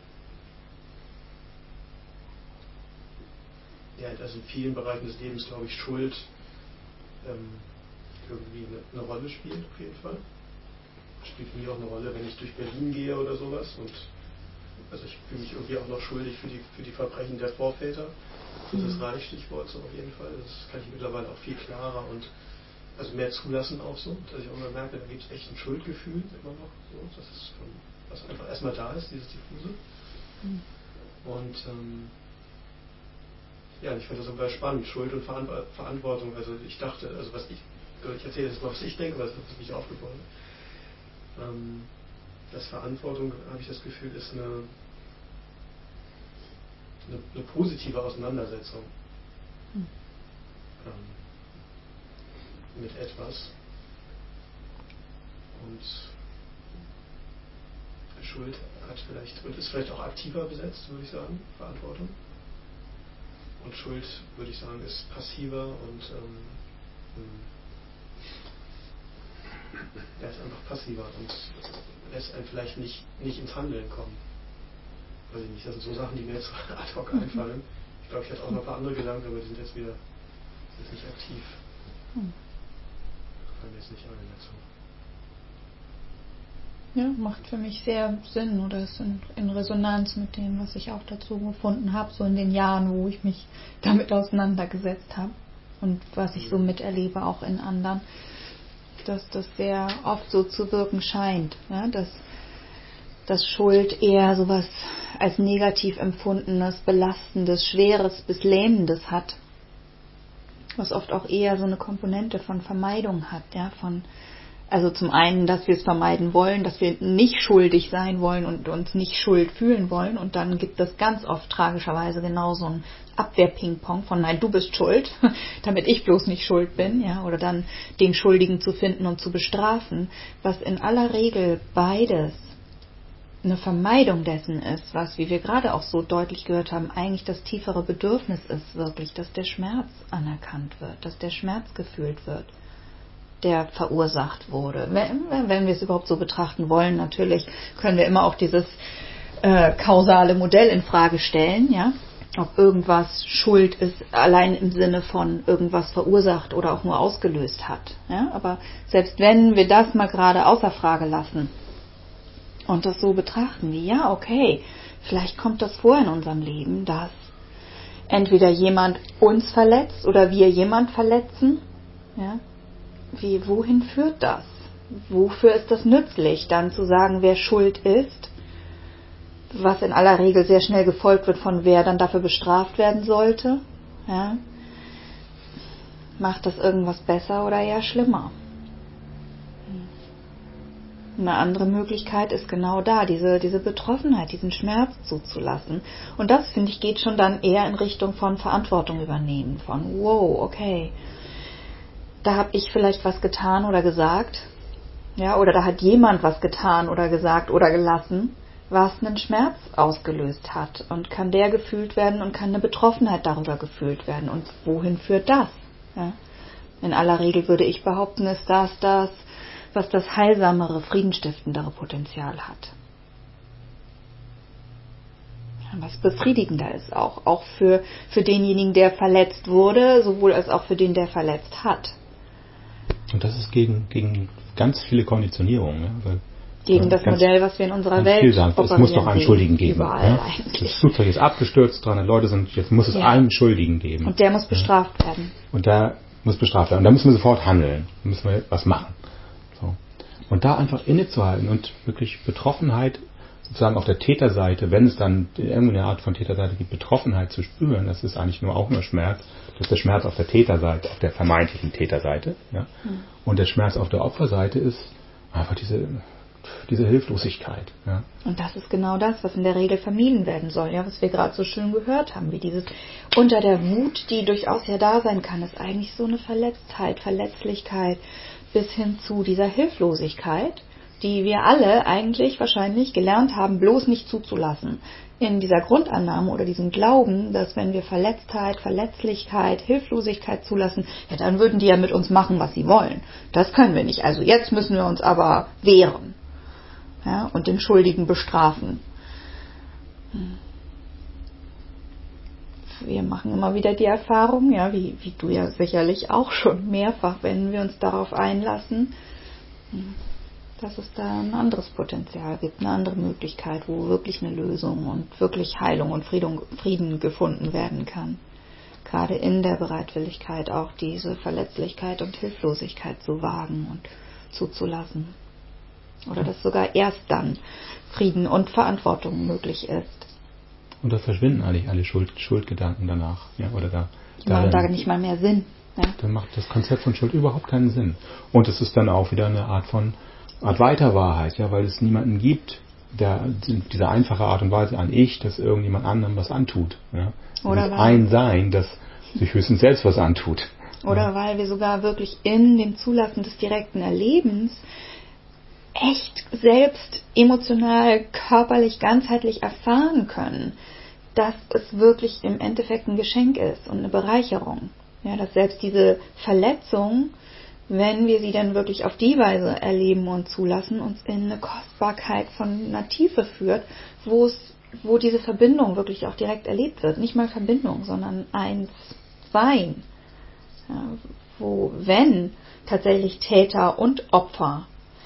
ja, also in vielen Bereichen des Lebens, glaube ich, Schuld ähm, irgendwie eine, eine Rolle spielt, auf jeden Fall. Spielt für mich auch eine Rolle, wenn ich durch Berlin gehe oder sowas. Und also ich fühle mich irgendwie auch noch schuldig für die, für die Verbrechen der Vorväter. Das ist das Reichstichwort so auf jeden Fall. Das kann ich mittlerweile auch viel klarer und also mehr zulassen auch so, dass ich auch immer merke, da gibt es echt ein Schuldgefühl immer noch. So. Das ist von, was einfach erstmal da ist, dieses Diffuse. Mhm. Und ähm, ja, ich finde das aber spannend, Schuld und Verantwortung. Also ich dachte, also was ich, ich erzähle jetzt mal, was ich denke, was hat mich aufgefallen. Ähm, dass Verantwortung, habe ich das Gefühl, ist eine, eine, eine positive Auseinandersetzung hm. ähm, mit etwas. Und Schuld hat vielleicht und ist vielleicht auch aktiver besetzt, würde ich sagen, Verantwortung. Und Schuld, würde ich sagen, ist passiver und ähm, er ist einfach passiver und lässt einen vielleicht nicht, nicht ins Handeln kommen. Weiß ich nicht, das sind so Sachen, die mir jetzt ad hoc einfallen. Ich glaube, ich hatte auch noch ein paar andere Gedanken, aber die sind jetzt wieder sind nicht aktiv. Hm. Fallen mir jetzt nicht ein dazu. Ja, macht für mich sehr Sinn oder ist in, in Resonanz mit dem, was ich auch dazu gefunden habe, so in den Jahren, wo ich mich damit auseinandergesetzt habe und was ich so miterlebe, auch in anderen, dass das sehr oft so zu wirken scheint, ja, dass, dass Schuld eher sowas als negativ empfundenes, belastendes, schweres bis lähmendes hat, was oft auch eher so eine Komponente von Vermeidung hat, ja, von also zum einen, dass wir es vermeiden wollen, dass wir nicht schuldig sein wollen und uns nicht schuld fühlen wollen. Und dann gibt es ganz oft tragischerweise genau so ein Abwehr-Ping-Pong von nein, du bist schuld, damit ich bloß nicht schuld bin. Ja, oder dann den Schuldigen zu finden und zu bestrafen, was in aller Regel beides eine Vermeidung dessen ist, was, wie wir gerade auch so deutlich gehört haben, eigentlich das tiefere Bedürfnis ist wirklich, dass der Schmerz anerkannt wird, dass der Schmerz gefühlt wird, der verursacht wurde. Wenn, wenn wir es überhaupt so betrachten wollen, natürlich können wir immer auch dieses äh, kausale Modell in Frage stellen, ja, ob irgendwas Schuld ist, allein im Sinne von irgendwas verursacht oder auch nur ausgelöst hat. Ja, aber selbst wenn wir das mal gerade außer Frage lassen und das so betrachten wie, ja, okay, vielleicht kommt das vor in unserem Leben, dass entweder jemand uns verletzt oder wir jemand verletzen, ja. Wie, wohin führt das? Wofür ist das nützlich, dann zu sagen, wer schuld ist, was in aller Regel sehr schnell gefolgt wird von wer dann dafür bestraft werden sollte? Ja? Macht das irgendwas besser oder eher schlimmer? Eine andere Möglichkeit ist genau da, diese, diese Betroffenheit, diesen Schmerz zuzulassen. Und das, finde ich, geht schon dann eher in Richtung von Verantwortung übernehmen. Von, wow, okay, da habe ich vielleicht was getan oder gesagt. Ja, oder da hat jemand was getan oder gesagt oder gelassen, was einen Schmerz ausgelöst hat. Und kann der gefühlt werden und kann eine Betroffenheit darüber gefühlt werden. Und wohin führt das? Ja? In aller Regel würde ich behaupten, ist das das, was das heilsamere, friedenstiftendere Potenzial hat. Was befriedigender ist auch. Auch für, für denjenigen, der verletzt wurde, sowohl als auch für den, der verletzt hat. Und das ist gegen, gegen ganz viele Konditionierungen. Ja? Weil, gegen das Modell, was wir in unserer Welt sagen, es muss doch einen Schuldigen geben. Überall ja? eigentlich. Das Flugzeug ist abgestürzt, dreihundert Leute sind, jetzt muss es ja. einen Schuldigen geben. Und der muss bestraft ja. werden. Und der muss bestraft werden. Und da müssen wir sofort handeln. Da müssen wir was machen. So. Und da einfach innezuhalten und wirklich Betroffenheit, sozusagen auf der Täterseite, wenn es dann irgendeine Art von Täterseite gibt, Betroffenheit zu spüren, das ist eigentlich nur auch nur Schmerz. Das ist der Schmerz auf der Täterseite, auf der vermeintlichen Täterseite. Ja? Mhm. Und der Schmerz auf der Opferseite ist einfach diese, diese Hilflosigkeit. Ja? Und das ist genau das, was in der Regel vermieden werden soll, ja, was wir gerade so schön gehört haben, wie dieses unter der Wut, die durchaus ja da sein kann, ist eigentlich so eine Verletztheit, Verletzlichkeit, bis hin zu dieser Hilflosigkeit, die wir alle eigentlich wahrscheinlich gelernt haben, bloß nicht zuzulassen. In dieser Grundannahme oder diesem Glauben, dass wenn wir Verletztheit, Verletzlichkeit, Hilflosigkeit zulassen, ja, dann würden die ja mit uns machen, was sie wollen. Das können wir nicht. Also jetzt müssen wir uns aber wehren, ja, und den Schuldigen bestrafen. Wir machen immer wieder die Erfahrung, ja, wie, wie du ja sicherlich auch schon mehrfach, wenn wir uns darauf einlassen, dass es da ein anderes Potenzial gibt, eine andere Möglichkeit, wo wirklich eine Lösung und wirklich Heilung und Frieden, Frieden gefunden werden kann. Gerade in der Bereitwilligkeit auch diese Verletzlichkeit und Hilflosigkeit zu wagen und zuzulassen. Oder dass sogar erst dann Frieden und Verantwortung möglich ist. Und da verschwinden eigentlich alle Schuld, Schuldgedanken danach. Ja, oder da, Die machen da nicht mal mehr Sinn. Ja. Dann macht das Konzept von Schuld überhaupt keinen Sinn. Und es ist dann auch wieder eine Art von Art Weiterwahrheit, ja, weil es niemanden gibt, der diese einfache Art und Weise an Ich, dass irgendjemand anderem was antut. Ja. Oder ist ein Sein, das sich höchstens selbst was antut. Oder ja. weil wir sogar wirklich in dem Zulassen des direkten Erlebens echt selbst emotional, körperlich, ganzheitlich erfahren können, dass es wirklich im Endeffekt ein Geschenk ist und eine Bereicherung. Ja, dass selbst diese Verletzung, wenn wir sie dann wirklich auf die Weise erleben und zulassen, uns in eine Kostbarkeit von einer Tiefe führt, wo es, wo diese Verbindung wirklich auch direkt erlebt wird. Nicht mal Verbindung, sondern eins Sein. Ja, wo, wenn tatsächlich Täter und Opfer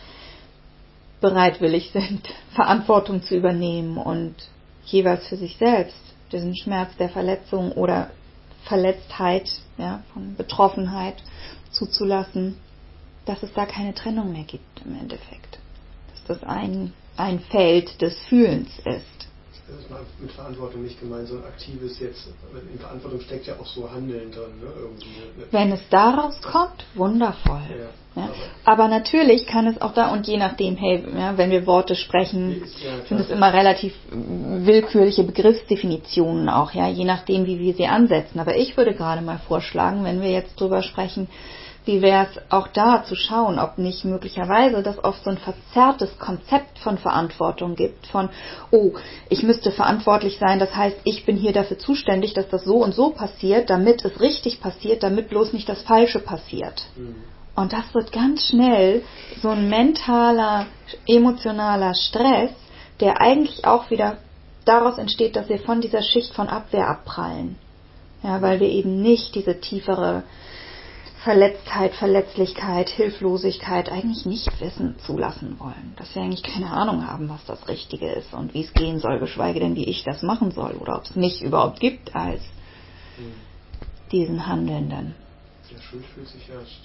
bereitwillig sind, Verantwortung zu übernehmen und jeweils für sich selbst diesen Schmerz der Verletzung oder Verletztheit, ja, von Betroffenheit zuzulassen, dass es da keine Trennung mehr gibt im Endeffekt. Dass das ein, ein Feld des Fühlens ist. Das ist mit Verantwortung nicht gemeint, so ein aktives jetzt, in Verantwortung steckt ja auch so Handeln drin, ne? Irgendwie eine, Wenn es daraus kommt, wundervoll. Ja, ja. Aber natürlich kann es auch da, und je nachdem, hey, ja, wenn wir Worte sprechen, ja, sind es immer relativ willkürliche Begriffsdefinitionen auch, ja, je nachdem, wie wir sie ansetzen. Aber ich würde gerade mal vorschlagen, wenn wir jetzt drüber sprechen, wie wäre es auch da zu schauen, ob nicht möglicherweise das oft so ein verzerrtes Konzept von Verantwortung gibt, von, oh, ich müsste verantwortlich sein, das heißt, ich bin hier dafür zuständig, dass das so und so passiert, damit es richtig passiert, damit bloß nicht das Falsche passiert. Mhm. Und das wird ganz schnell so ein mentaler, emotionaler Stress, der eigentlich auch wieder daraus entsteht, dass wir von dieser Schicht von Abwehr abprallen. Ja, weil wir eben nicht diese tiefere Verletztheit, Verletzlichkeit, Hilflosigkeit eigentlich nicht wissen, zulassen wollen. Dass wir eigentlich keine Ahnung haben, was das Richtige ist und wie es gehen soll, geschweige denn, wie ich das machen soll oder ob es mich überhaupt gibt als mhm. diesen Handelnden. Der Schuld fühlt sich erst.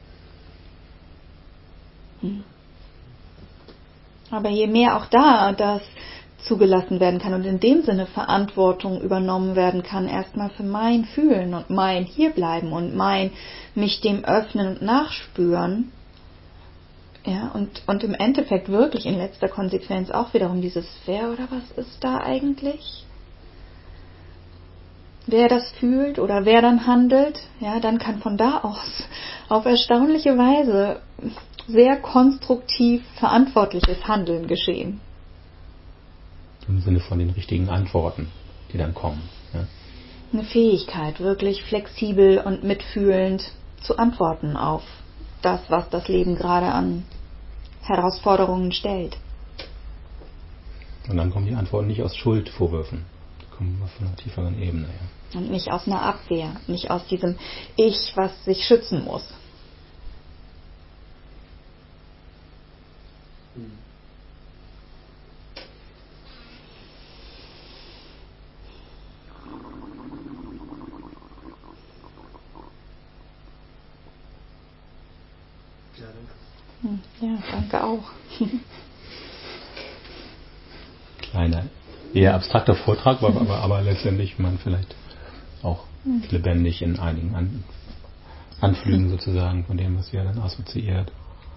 Hm. Aber je mehr auch da das zugelassen werden kann und in dem Sinne Verantwortung übernommen werden kann, erstmal für mein Fühlen und mein Hierbleiben und mein mich dem öffnen und nachspüren, Ja, und, und im Endeffekt wirklich in letzter Konsequenz auch wiederum dieses Wer oder was ist da eigentlich? Wer das fühlt oder wer dann handelt, ja, dann kann von da aus auf erstaunliche Weise sehr konstruktiv verantwortliches Handeln geschehen. Im Sinne von den richtigen Antworten, die dann kommen. Ja. Eine Fähigkeit, wirklich flexibel und mitfühlend zu antworten auf das, was das Leben gerade an Herausforderungen stellt. Und dann kommen die Antworten nicht aus Schuldvorwürfen, die kommen von einer tieferen Ebene her. Und nicht aus einer Abwehr, nicht aus diesem Ich, was sich schützen muss. Hm. Ja, danke. Ja, danke auch. Kleiner, eher abstrakter Vortrag, aber, aber, aber letztendlich man vielleicht auch lebendig in einigen An- Anflügen sozusagen von dem, was ihr dann assoziiert.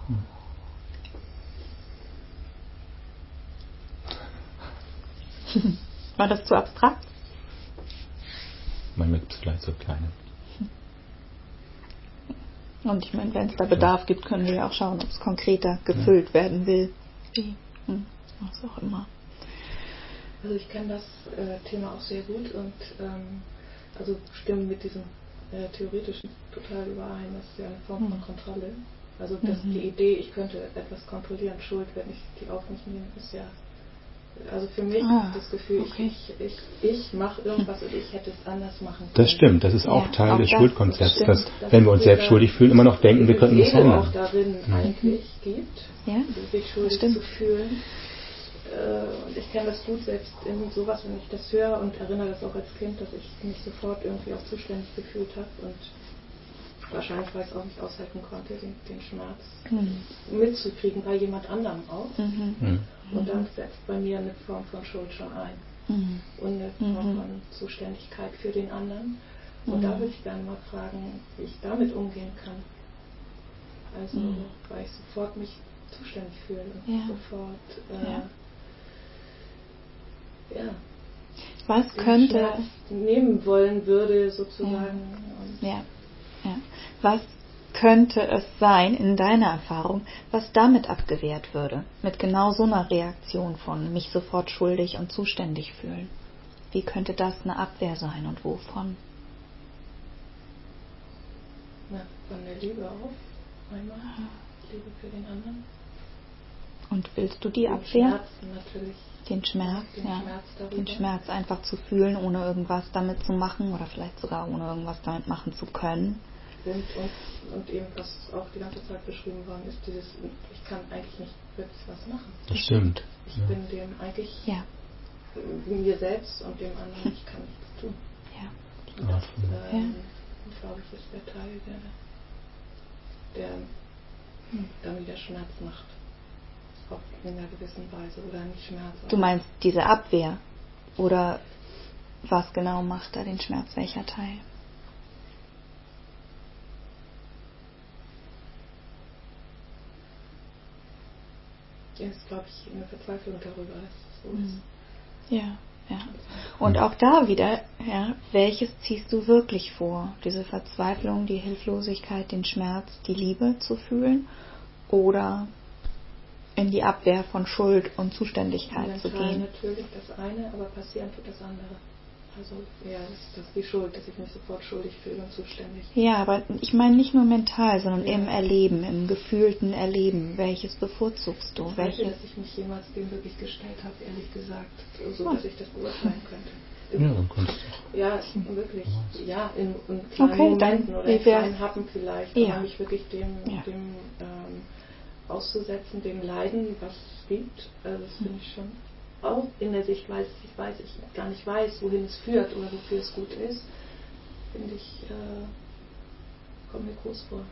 War das zu abstrakt? Manchmal gibt es vielleicht so kleine. Und ich meine, wenn es da Bedarf gibt, können wir ja auch schauen, ob es konkreter gefüllt ja. werden will. Wie? Hm, was auch immer. Also ich kenne das äh, Thema auch sehr gut und ähm, also stimme mit diesem äh, theoretischen total überein. Das ist ja eine Form mhm. von Kontrolle. Also dass mhm. die Idee, ich könnte etwas kontrollieren, Schuld, wenn ich die auf mich nehme, ist ja, also für mich ah, das Gefühl, okay. ich, ich, ich mache irgendwas und ich hätte es anders machen können. Das stimmt, das ist auch ja, Teil auch des das, Schuldkonzepts, das dass, das wenn wir uns selbst schuldig fühlen, immer noch denken, wir könnten es ändern. auch darin mhm. eigentlich gibt, ja, sich schuldig zu fühlen. Und ich kenne das gut selbst in sowas, wenn ich das höre und erinnere das auch als Kind, dass ich mich sofort irgendwie auch zuständig gefühlt habe und wahrscheinlich, weil ich es auch nicht aushalten konnte, den, den Schmerz mhm. mitzukriegen bei jemand anderem auch. Mhm. Mhm. Und dann setzt bei mir eine Form von Schuld schon ein mhm. und eine Form mhm. von Zuständigkeit für den anderen. Und mhm. da würde ich gerne mal fragen, wie ich damit umgehen kann. Also, mhm. weil ich sofort mich zuständig fühle und ja. sofort äh, ja. ja, was den könnte Schmerz nehmen wollen würde sozusagen. Ja. Ja. Ja. Was könnte es sein in deiner Erfahrung, was damit abgewehrt würde? Mit genau so einer Reaktion von mich sofort schuldig und zuständig fühlen. Wie könnte das eine Abwehr sein und wovon? Na, von der Liebe auch. Einmal. Liebe für den anderen. Und willst du die den Abwehr? Schmerz natürlich. Den Schmerz, den ja. Schmerz darüber. Den Schmerz einfach zu fühlen, ohne irgendwas damit zu machen oder vielleicht sogar ohne irgendwas damit machen zu können. Und, und, und eben, was auch die ganze Zeit beschrieben worden ist, dieses, ich kann eigentlich nicht wirklich was machen. Das stimmt. Ich ja. bin dem eigentlich, ja. mir selbst und dem anderen, ich kann nichts tun. Ja. Und das, ja. ähm, glaube ich, ist der Teil, der, der hm. dann wieder Schmerz macht. Auf in einer gewissen Weise oder nicht Schmerz. Du meinst diese Abwehr? Oder was genau macht da den Schmerz? Welcher Teil? Ja, ist, glaube ich, eine Verzweiflung darüber, dass es so mhm. ist. Ja, ja. Und auch da wieder, ja, welches ziehst du wirklich vor? Diese Verzweiflung, die Hilflosigkeit, den Schmerz, die Liebe zu fühlen? Oder in die Abwehr von Schuld und Zuständigkeit mental zu gehen? Natürlich das eine, aber passieren tut das andere. Also ja, das ist das die Schuld, dass ich mich sofort schuldig fühle und zuständig. Ja, aber ich meine nicht nur mental, sondern ja. im Erleben, im gefühlten Erleben. Welches bevorzugst du? Ich Welches? weiß, dass ich mich jemals dem wirklich gestellt habe, ehrlich gesagt, so dass ich das beurteilen könnte. Ja, dann kannst du. Ja, wirklich. Ja, in, in kleinen okay, Momenten oder in kleinen Happen vielleicht, ja. aber mich wirklich dem, ja. dem ähm, auszusetzen, dem Leiden, was es gibt. Also das finde ich schon auch in der Sichtweise, ich weiß, ich gar nicht weiß, wohin es führt oder wofür es gut ist, finde ich, äh, kommt mir groß vor.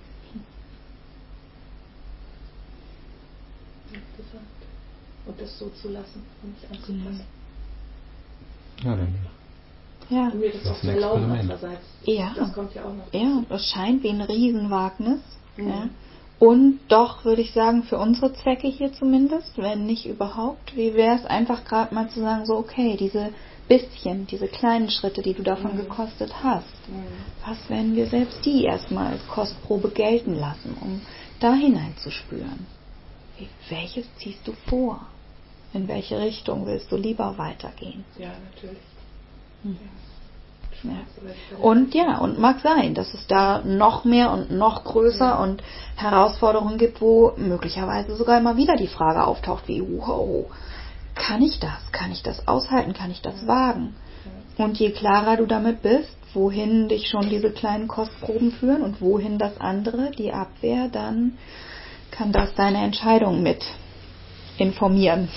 Wie gesagt. Und das so zu lassen und nicht anzupassen. Ja, dann. Ja. Und mir das, das auch zu erlauben andererseits. Ja. Das kommt ja auch noch dazu. Ja, das scheint wie ein Riesenwagnis. Mhm. Ja. Und doch würde ich sagen, für unsere Zwecke hier zumindest, wenn nicht überhaupt, wie wäre es einfach gerade mal zu sagen, so okay, diese bisschen, diese kleinen Schritte, die du davon mhm. gekostet hast, mhm. was, wenn wir selbst die erstmal als Kostprobe gelten lassen, um da hineinzuspüren. Wie, welches ziehst du vor? In welche Richtung willst du lieber weitergehen? Ja, natürlich. Hm. Ja. Und ja, und mag sein, dass es da noch mehr und noch größer ja. und Herausforderungen gibt, wo möglicherweise sogar immer wieder die Frage auftaucht, wie, wow, kann ich das? Kann ich das aushalten? Kann ich das wagen? Und je klarer du damit bist, wohin dich schon diese kleinen Kostproben führen und wohin das andere, die Abwehr, dann kann das deine Entscheidung mit informieren.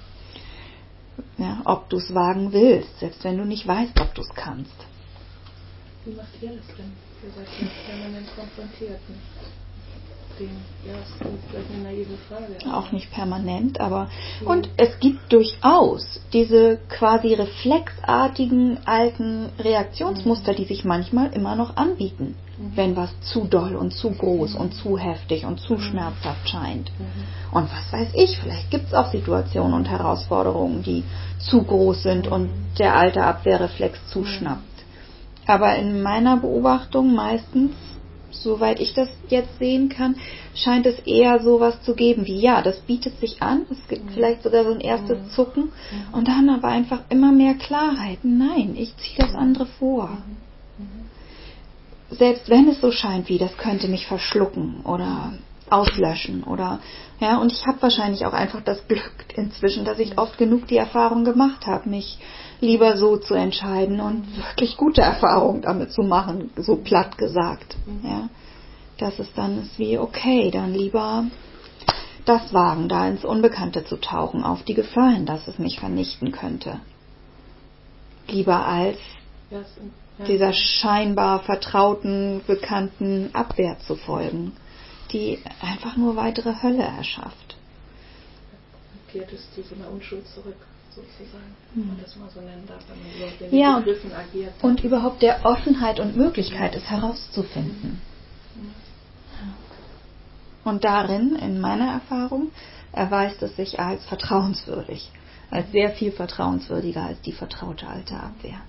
Ja, ob du es wagen willst, selbst wenn du nicht weißt, ob du es kannst. Wie macht ihr das denn? Ihr seid ja permanent konfrontiert mit dem, ja, das ist vielleicht eine naive Frage. Auch nicht permanent, aber ja. Und es gibt durchaus diese quasi reflexartigen alten Reaktionsmuster, mhm. die sich manchmal immer noch anbieten, mhm. wenn was zu doll und zu groß mhm. und zu heftig und zu mhm. schmerzhaft scheint. Mhm. Und was weiß ich, vielleicht gibt es auch Situationen und Herausforderungen, die zu groß sind mhm. und der alte Abwehrreflex zuschnappt. Aber in meiner Beobachtung meistens, soweit ich das jetzt sehen kann, scheint es eher sowas zu geben wie, ja, das bietet sich an, es gibt mhm. vielleicht sogar so ein erstes mhm. Zucken mhm. und dann aber einfach immer mehr Klarheit. Nein, ich ziehe das andere vor. Mhm. Mhm. Selbst wenn es so scheint wie, das könnte mich verschlucken oder auslöschen oder, ja, und ich habe wahrscheinlich auch einfach das Glück inzwischen, dass ich oft genug die Erfahrung gemacht habe, mich lieber so zu entscheiden und wirklich gute Erfahrungen damit zu machen, so platt gesagt. Ja, dass es dann ist wie, okay, dann lieber das wagen, da ins Unbekannte zu tauchen, auf die Gefahr hin, dass es mich vernichten könnte. Lieber als dieser scheinbar vertrauten, bekannten Abwehr zu folgen, die einfach nur weitere Hölle erschafft. Kehrt es zu so einer Unschuld zurück. Sozusagen, wenn man das mal so nennen darf, wenn man überhaupt in ja, den Begriffen agiert. Und überhaupt der Offenheit und Möglichkeit, es herauszufinden. Und darin, in meiner Erfahrung, erweist es sich als vertrauenswürdig, als sehr viel vertrauenswürdiger als die vertraute alte Abwehr.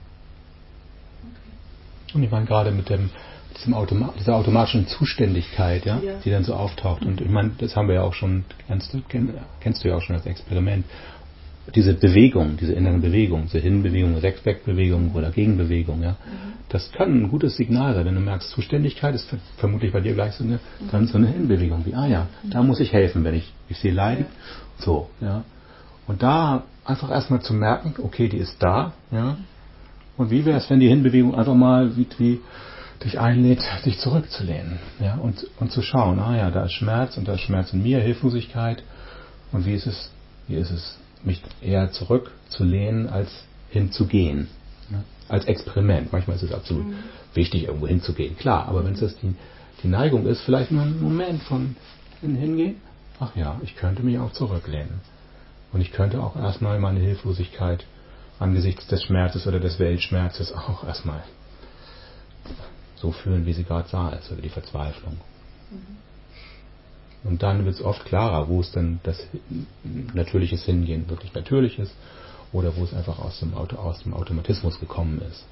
Und ich meine gerade mit dem diesem Automa- dieser automatischen Zuständigkeit, ja, ja, die dann so auftaucht. Und ich meine, das haben wir ja auch schon, kennst du, kennst du ja auch schon als Experiment. Diese Bewegung, diese inneren Bewegungen, diese Hinbewegung, Wegbewegung oder Gegenbewegung, ja, das kann ein gutes Signal sein. Wenn du merkst, Zuständigkeit ist vermutlich bei dir gleich so eine, dann so eine Hinbewegung, wie, ah ja, da muss ich helfen, wenn ich, ich sehe Leiden, so, ja. Und da einfach erstmal zu merken, okay, die ist da, ja. Und wie wäre es, wenn die Hinbewegung einfach mal wie, wie dich einlädt, dich zurückzulehnen, ja, und, und zu schauen, ah ja, da ist Schmerz und da ist Schmerz in mir, Hilflosigkeit, und wie ist es, wie ist es, mich eher zurückzulehnen, als hinzugehen. Ja? Als Experiment. Manchmal ist es absolut mhm. wichtig, irgendwo hinzugehen. Klar, aber mhm. wenn es das die, die Neigung ist, vielleicht nur ein Moment von hingehen, ach ja, ich könnte mich auch zurücklehnen. Und ich könnte auch erstmal meine Hilflosigkeit angesichts des Schmerzes oder des Weltschmerzes auch erstmal so fühlen, wie sie gerade da ist, oder die Verzweiflung. Mhm. Und dann wird es oft klarer, wo es dann das natürliches Hingehen wirklich natürlich ist oder wo es einfach aus dem, Auto, aus dem Automatismus gekommen ist.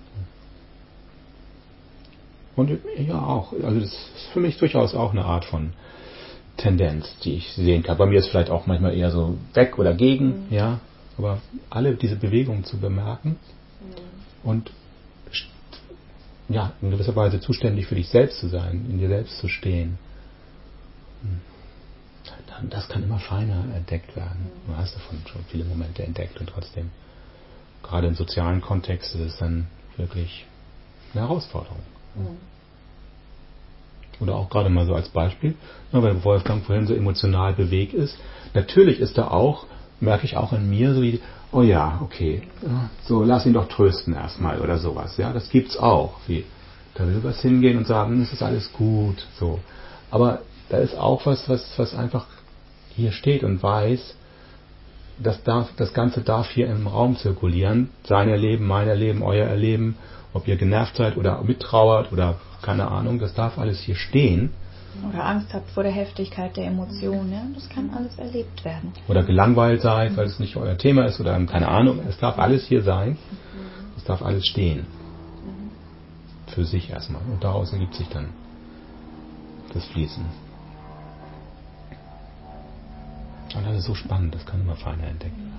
Und ja, auch, also das ist für mich durchaus auch eine Art von Tendenz, die ich sehen kann. Bei mir ist vielleicht auch manchmal eher so weg oder gegen, mhm. ja, aber alle diese Bewegungen zu bemerken mhm. und ja, in gewisser Weise zuständig für dich selbst zu sein, in dir selbst zu stehen. Das kann immer feiner entdeckt werden. Du hast davon schon viele Momente entdeckt und trotzdem, gerade im sozialen Kontext, ist es dann wirklich eine Herausforderung. Mhm. Oder auch gerade mal so als Beispiel, weil Wolfgang vorhin so emotional bewegt ist. Natürlich ist da auch, merke ich auch in mir, so wie, oh ja, okay, so lass ihn doch trösten erstmal oder sowas. Ja, das gibt's auch. Wie, da will was hingehen und sagen, es ist alles gut. So. Aber da ist auch was, was, was einfach hier steht und weiß, das, darf, das Ganze darf hier im Raum zirkulieren. Sein Erleben, mein Erleben, euer Erleben, ob ihr genervt seid oder mittrauert oder keine Ahnung, das darf alles hier stehen. Oder Angst habt vor der Heftigkeit der Emotionen. Ja? Das kann alles erlebt werden. Oder gelangweilt seid, weil es nicht euer Thema ist oder keine Ahnung. Es darf alles hier sein. Es darf alles stehen. Für sich erstmal. Und daraus ergibt sich dann das Fließen. Und das ist so spannend, das kann immer feiner entdecken.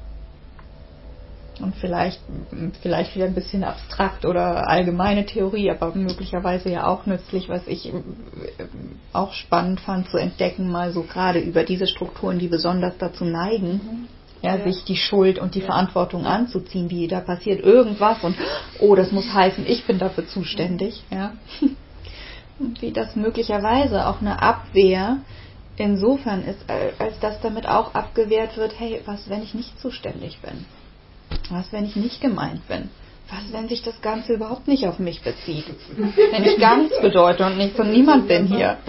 Und vielleicht, vielleicht wieder ein bisschen abstrakt oder allgemeine Theorie, aber möglicherweise ja auch nützlich, was ich auch spannend fand zu entdecken, mal so gerade über diese Strukturen, die besonders dazu neigen, ja, ja. sich die Schuld und die ja. Verantwortung anzuziehen, wie da passiert irgendwas und oh, das muss heißen, ich bin dafür zuständig, ja. Und wie das möglicherweise auch eine Abwehr insofern ist, als dass damit auch abgewehrt wird, hey, was, wenn ich nicht zuständig bin? Was, wenn ich nicht gemeint bin? Was, wenn sich das Ganze überhaupt nicht auf mich bezieht? Wenn ich gar nichts bedeute und nichts und niemand bin hier.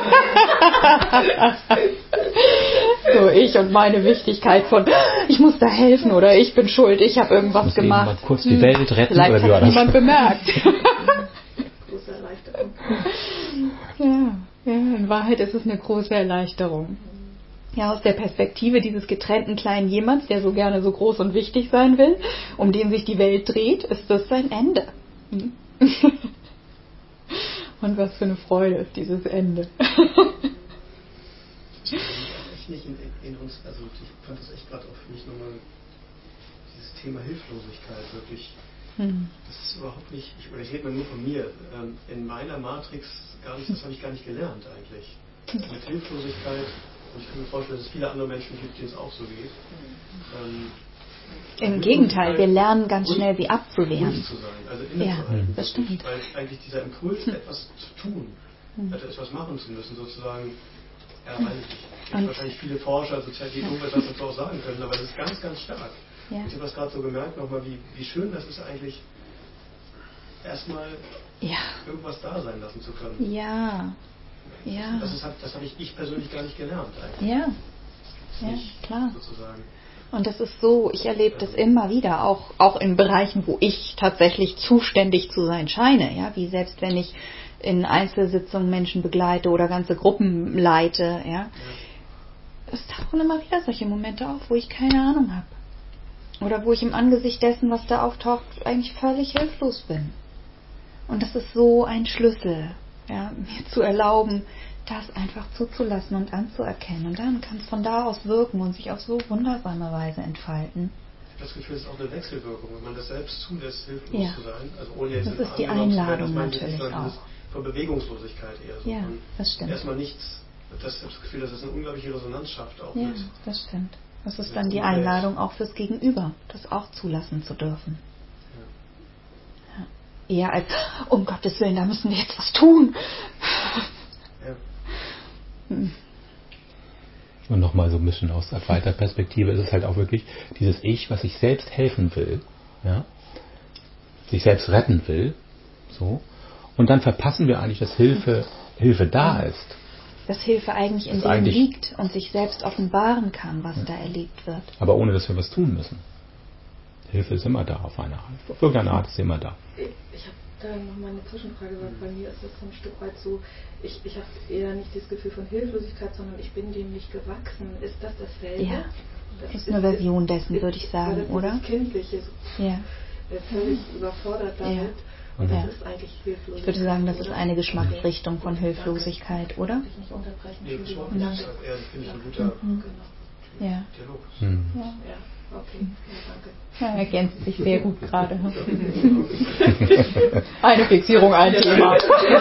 So, ich und meine Wichtigkeit von, ich muss da helfen oder ich bin schuld, ich habe irgendwas muss gemacht. Mal kurz die Welt retten Vielleicht oder wie war hat das? niemand bemerkt. Große Erleichterung. Ja, ja, in Wahrheit ist es eine große Erleichterung. Ja, aus der Perspektive dieses getrennten kleinen Jemands, der so gerne so groß und wichtig sein will, um den sich die Welt dreht, ist das sein Ende. Hm? Und was für eine Freude ist dieses Ende. Ich nicht in, in uns, also ich fand das echt gerade auch für mich nochmal dieses Thema Hilflosigkeit wirklich. Hm. Das ist überhaupt nicht, ich, ich rede mal nur von mir, ähm, in meiner Matrix gar nicht, das habe ich gar nicht gelernt eigentlich. Mit Hilflosigkeit. Und ich kann mir vorstellen, dass es viele andere Menschen gibt, denen es auch so geht. Ähm, Im Gegenteil, wir lernen ganz schnell, sie abzuwehren. Ruhig zu sein, also ja, innezuhalten. das stimmt. Weil eigentlich dieser Impuls, hm. etwas zu tun, hm. etwas machen zu müssen, sozusagen, ja, weiß ich nicht. Es gibt wahrscheinlich viele Forscher, sozial, die irgendwas dazu auch sagen können, aber das ist ganz, ganz stark. Ja. Ich habe das gerade so gemerkt, nochmal, wie, wie schön das ist eigentlich, erstmal ja. irgendwas da sein lassen zu können. Ja. Ja. Das, ist, das habe ich, ich persönlich gar nicht gelernt eigentlich. Ja, ja nicht, klar. Sozusagen. Und das ist so, ich erlebe das immer wieder, auch, auch in Bereichen, wo ich tatsächlich zuständig zu sein scheine, ja, wie selbst wenn ich in Einzelsitzungen Menschen begleite oder ganze Gruppen leite, ja. ja. Es tauchen immer wieder solche Momente auf, wo ich keine Ahnung habe. Oder wo ich im Angesicht dessen, was da auftaucht, eigentlich völlig hilflos bin. Und das ist so ein Schlüssel. Ja, mir zu erlauben, das einfach zuzulassen und anzuerkennen. Und dann kann es von da aus wirken und sich auf so wundersame Weise entfalten. Ich habe das Gefühl, es ist auch eine Wechselwirkung, wenn man das selbst zulässt, hilflos ja. zu sein. Also ohne jetzt das ist die Einladung werden, natürlich auch. Von Bewegungslosigkeit eher so. Ja, das stimmt. Erstmal nichts. Das, ich habe das Gefühl, dass es eine unglaubliche Resonanz schafft. Auch ja, mit, das stimmt. Das ist dann die Einladung auch fürs Gegenüber, das auch zulassen zu dürfen. Eher als, um Gottes Willen, da müssen wir jetzt was tun. Ja. Hm. Und nochmal so ein bisschen aus weiter Perspektive ist es halt auch wirklich dieses Ich, was sich selbst helfen will, ja, sich selbst retten will, so, und dann verpassen wir eigentlich, dass Hilfe, Hilfe da ist. Dass Hilfe eigentlich in dem liegt und sich selbst offenbaren kann, was ja. da erlebt wird. Aber ohne, dass wir was tun müssen. Hilfe ist immer da auf eine Art. Auf irgendeine Art ist sie immer da. Ich habe da nochmal eine Zwischenfrage, weil bei mir ist das so ein Stück weit so, ich, ich habe eher nicht das Gefühl von Hilflosigkeit, sondern ich bin dem nicht gewachsen. Ist das dasselbe? Ja, das ist eine Version dessen, ist, würde ich sagen, das oder? Das Kindliche, so ja. völlig mhm. überfordert damit. Ja. Und das ja. ist eigentlich Hilflosigkeit. Ich würde sagen, das ist eine Geschmacksrichtung von Hilflosigkeit, Danke. oder? Ich nicht unterbrechen. Nee, das ist eher, finde ich, ein guter mhm. genau. ja. Dialog. Mhm. Ja. ja, okay, ja, danke. Ja, ergänzt sich sehr gut gerade. Eine Fixierung, ein Thema.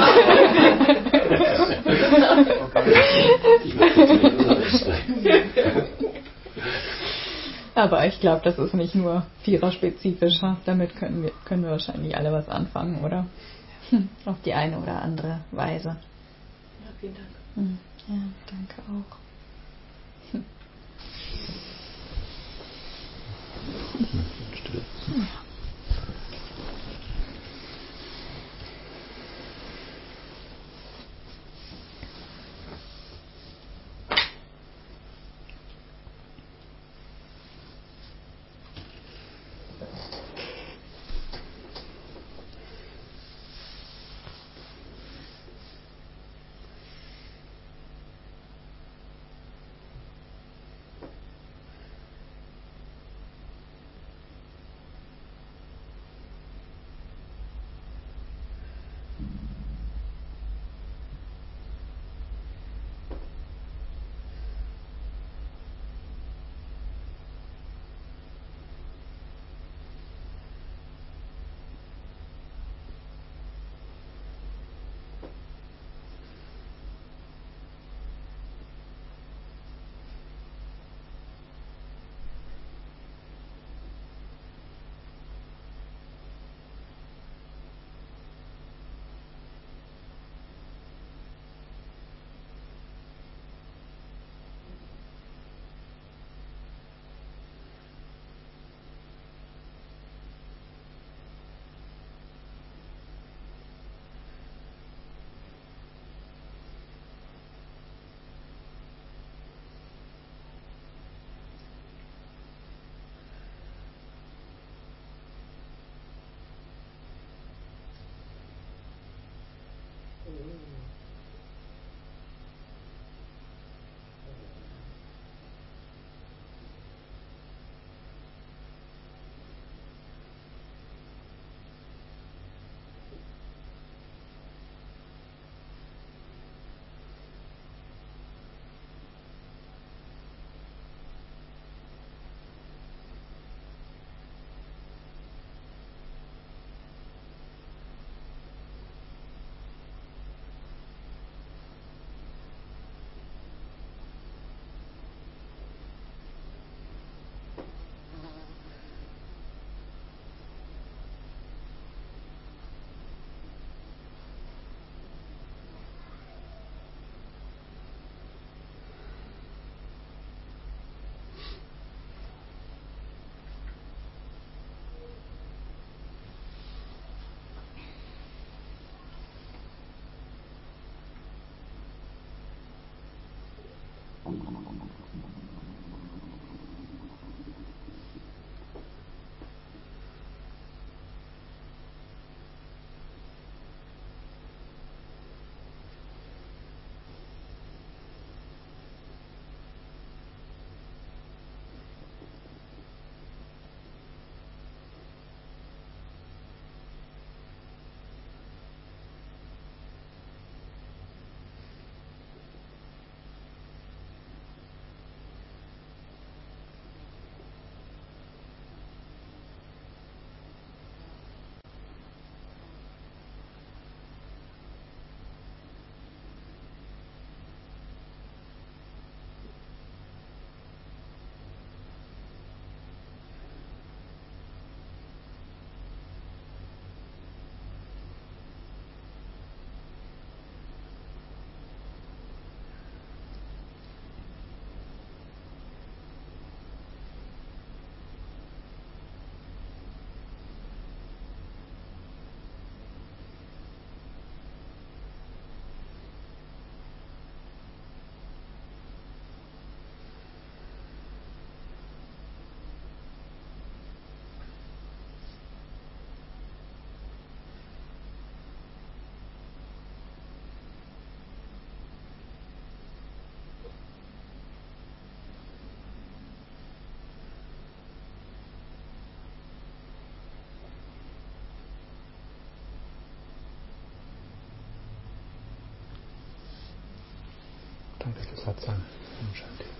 Aber ich glaube, das ist nicht nur viererspezifisch. Damit können wir, können wir wahrscheinlich alle was anfangen, oder? Auf die eine oder andere Weise. Ja, vielen Dank. Ja, danke auch. Still. Ja. Satsang. Shanti.